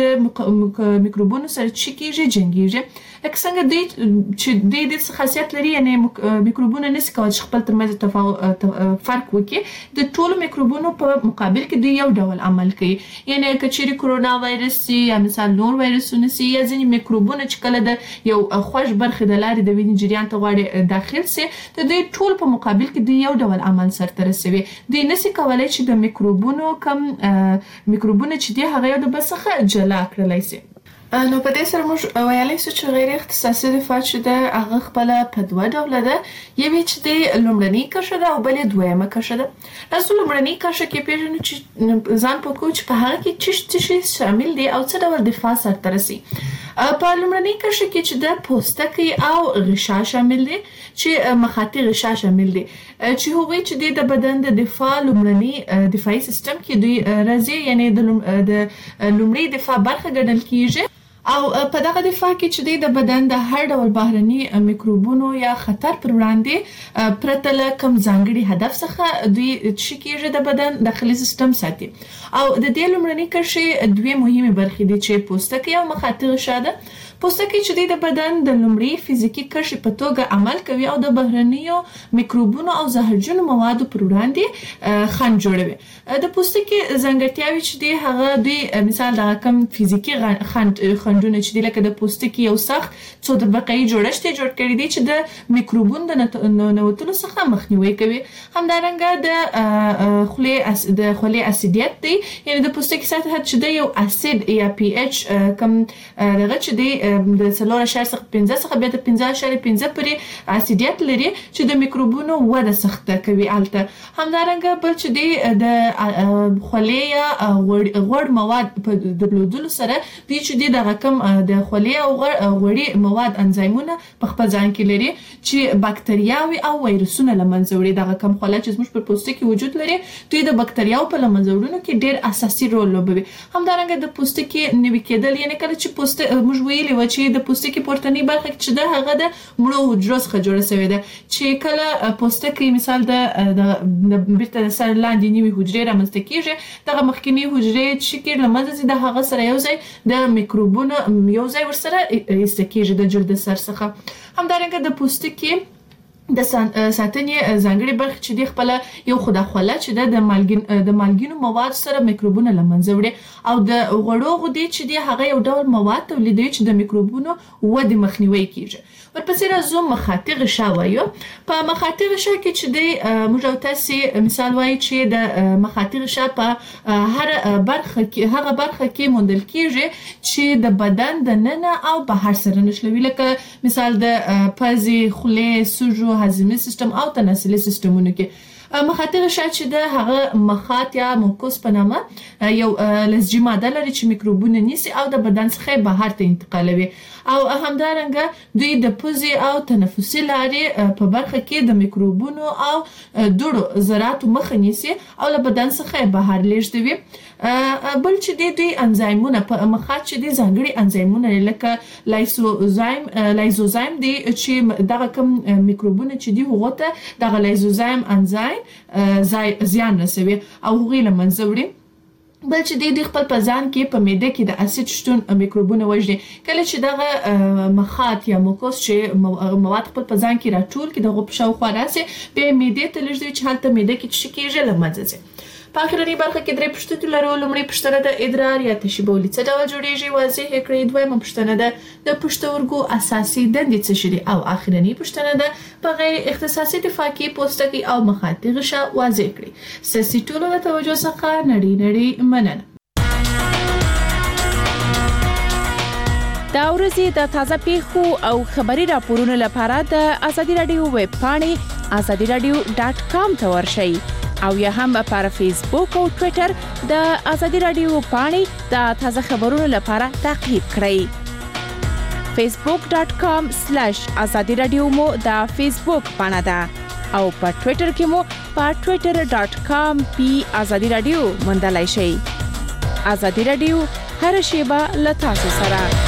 د میکروبونو سره چې کېږي جنګیږي. لکه څنګه دوی چې دوی د خاصیت لري یعنی میکروبونه نشي کولی چې خپل ترمنځ فرق وکړي. د ټولو میکروبونو په مقابل کې دوی یو ډول عمل کوي. یعنی که چیرې کرونا وایرس یا مثال نور وایرسونه سي یا ځینې میکروبونه چې کله د یو خوږ برخه د لارې د وینې جریان ته غواړي داخل سي د دوی ټول په مقابل کې دوی یو ډول عمل سرته رسوي. دوی نشي کولای چې د میکروبونو کم میکروبونه چې دی هغه یو د بل څخه جلا کړلی سي. نو په دې سره موږ ویلی سو چې غیر اختصاصي دفاع چې ده هغه خپله په دوه ډوله ده. یوې چې دی لومړنۍ کرښه ده او بلې دویمه کرښه ده. راځو لومړنۍ کرښه کې پېژنو چې ځان پوه کړو چې په هغه کې څه شي شامل دي او څه ډول دفاع سرته رسي. په لومړنۍ کرښه کې چې ده پوستکی او غشا شامل دي چې مخاطي غشا شامل دي چې هغوی چې دی د بدن د دفاع لومړنۍ دفاعي سیستم کې دوی راځي یعنی د لومړۍ دفاع برخه ګڼل کیږي. او په دغه دفاع کې چې دی د بدن د هر ډول بهرني میکروبونو یا خطر پر وړاندې پرته له کوم ځانګړي هدف څخه دوی چې کېږي د بدن داخلي سیستم ساتي. او د دې لومړنۍ کرښې دوه مهمه برخې دي چې پوستکی او مخاطي غشا ده. پوستکی چې دی د بدن د لومړي فزیکی کرښې په توګه عمل کوي او د بهرنیو میکروبونو او زهرجنو موادو پر وړاندې خنډ جوړوي. د پوستکی ځانګړتیاوې چې دی هغه دوی مثال د کوم فزیکی خنډ خنډونه چې دی لکه د پوستکی یو سخت څو د بقایي جوړښت جوړ کړی دی چې د میکروبونو د ننوتلو څخه مخنیوي کوي. همدارنګه د خولې د خولې اسیدیت دی یعنی د پوستکی سطحه چې دی یو اسید یا پی ایچ کم دغه چې دی د څلور اعشاریه څخه پنځه څخه بیا د پنځه اعشاریه پنځه پورې اسیدیت لري چې د میکروبونو وده سخته کوي هلته. همدارنګه بل چې دی د خولې یا غوړ مواد په درلودلو سره دوی چې دی دغه کم د خولې او غوړي مواد انزایمونه په خپل ځان کې لري چې باکتریاوي او وایرسونه له منځه وړي. دغه کم خوله چې زموږ پر پوستکي وجود لري دوی د باکتریاو په له منځه وړلو کې ډېر اساسي رول لوبوي. همدارنګه د پوستکي نوي کېدل یعنی کله چې پوست موږ ویلي و چې د پوستکي پورتنی برخه چې ده هغه د مړو حجرو څخه جوړه شوې ده چې کله پوستکي مثال د بیرته د سر لاندې نوي حجرې رامنځته کېږي دغه مخکینی حجرې چې کې له منځه ځي د هغه سره یو ځای د میکروبونو یو ځای ورسره ایسته کېږي د جلد سر څخه. همدارنګه د پوستکي د ساتنې ځانګړي برخه چې دی خپل یو خدا خوله چې د مالګین د مالګینو مواد سره میکروبونه له منځه وړي او د غوړو غدې چې دی هغه یو ډول مواد تولیدوي چې د میکروبونو ودې مخنیوي کوي. ورپسې راځو مخاطي غشا وایو. په مخاطي غشا کې چې دی موږ تاسو مثال وایي چې د مخاطي غشا په هر برخه کې هغه برخه کې موندل کیږي چې د بدن د ننه او بهر سره نښلوي لکه مثال د پزې، خولې، سوژو، هضمي سیستم او تناسلي سیستمونو کې. مخاطر شاید چې د هغه مخاط یا موکوس په نامه یو لزجي ماده لري چې میکروبونه نیسي او د بدن څخه بهر ته انتقالوي او همدارنګه دوی د پوزې او تنفسي لارې په برخه کې د میکروبونو او دوړو ذراتو مخه نیسي او له بدن څخه بهر لیږدوي. بل چې د دوی انزایمونه په مخاط چې د ځانګړي انزایمونه لکه لایزوزایم لایزوزایم دی چې دغه کوم میکروبونه چې دی هغه ته دغه لایزوزایم انزایم زیان رسوي او هغوی له منځه وړي. بل چې د خپل په ځان کې په معده کې د اسید شتون میکروبونه وژني. کله چې دغه مخاط یا موکوس چې مواد خپل په ځان کې راټول کړي دغه په شاوخوا راسي بیا معده ته لږ چې هلته معده کې څه کېږي له منځه ځي. په اخرنۍ برخه کې درې پوښتنې لرو. لومړۍ پوښتنه د ادرار یا تشې بولې څه ډول جوړیږي واضح کړئ. دویمه پوښتنه ده د پښتورګو اساسي دندې څه شي دي او اخرنۍ پوښتنه ده په غیر اختصاصي دفاع کې پوستکي او مخاطي غشا واضح کړئ. ساسي ټولو د توجه څخه نړۍ نړۍ مننه. دا ورځې د تازه پیښو او خبري راپورونو لپاره د ازادي رادیو ویب پاڼې ازادي رادیو ډاټ کام ته ورشئ او یا هم پر فیسبوک او ټوئیټر د ازادي رادیو پاڼې د تازه خبرونو لپاره تعقیب کړئ. فیسبوک ډاټ کام سلیش ازادي رادیو مو د فیسبوک پاڼه ده او په ټوئیټر کې مو په ټوئیټر ډاټ کام پی ازادي رادیو موندلای شئ. ازادي رادیو هر شیبه له تاسو سره.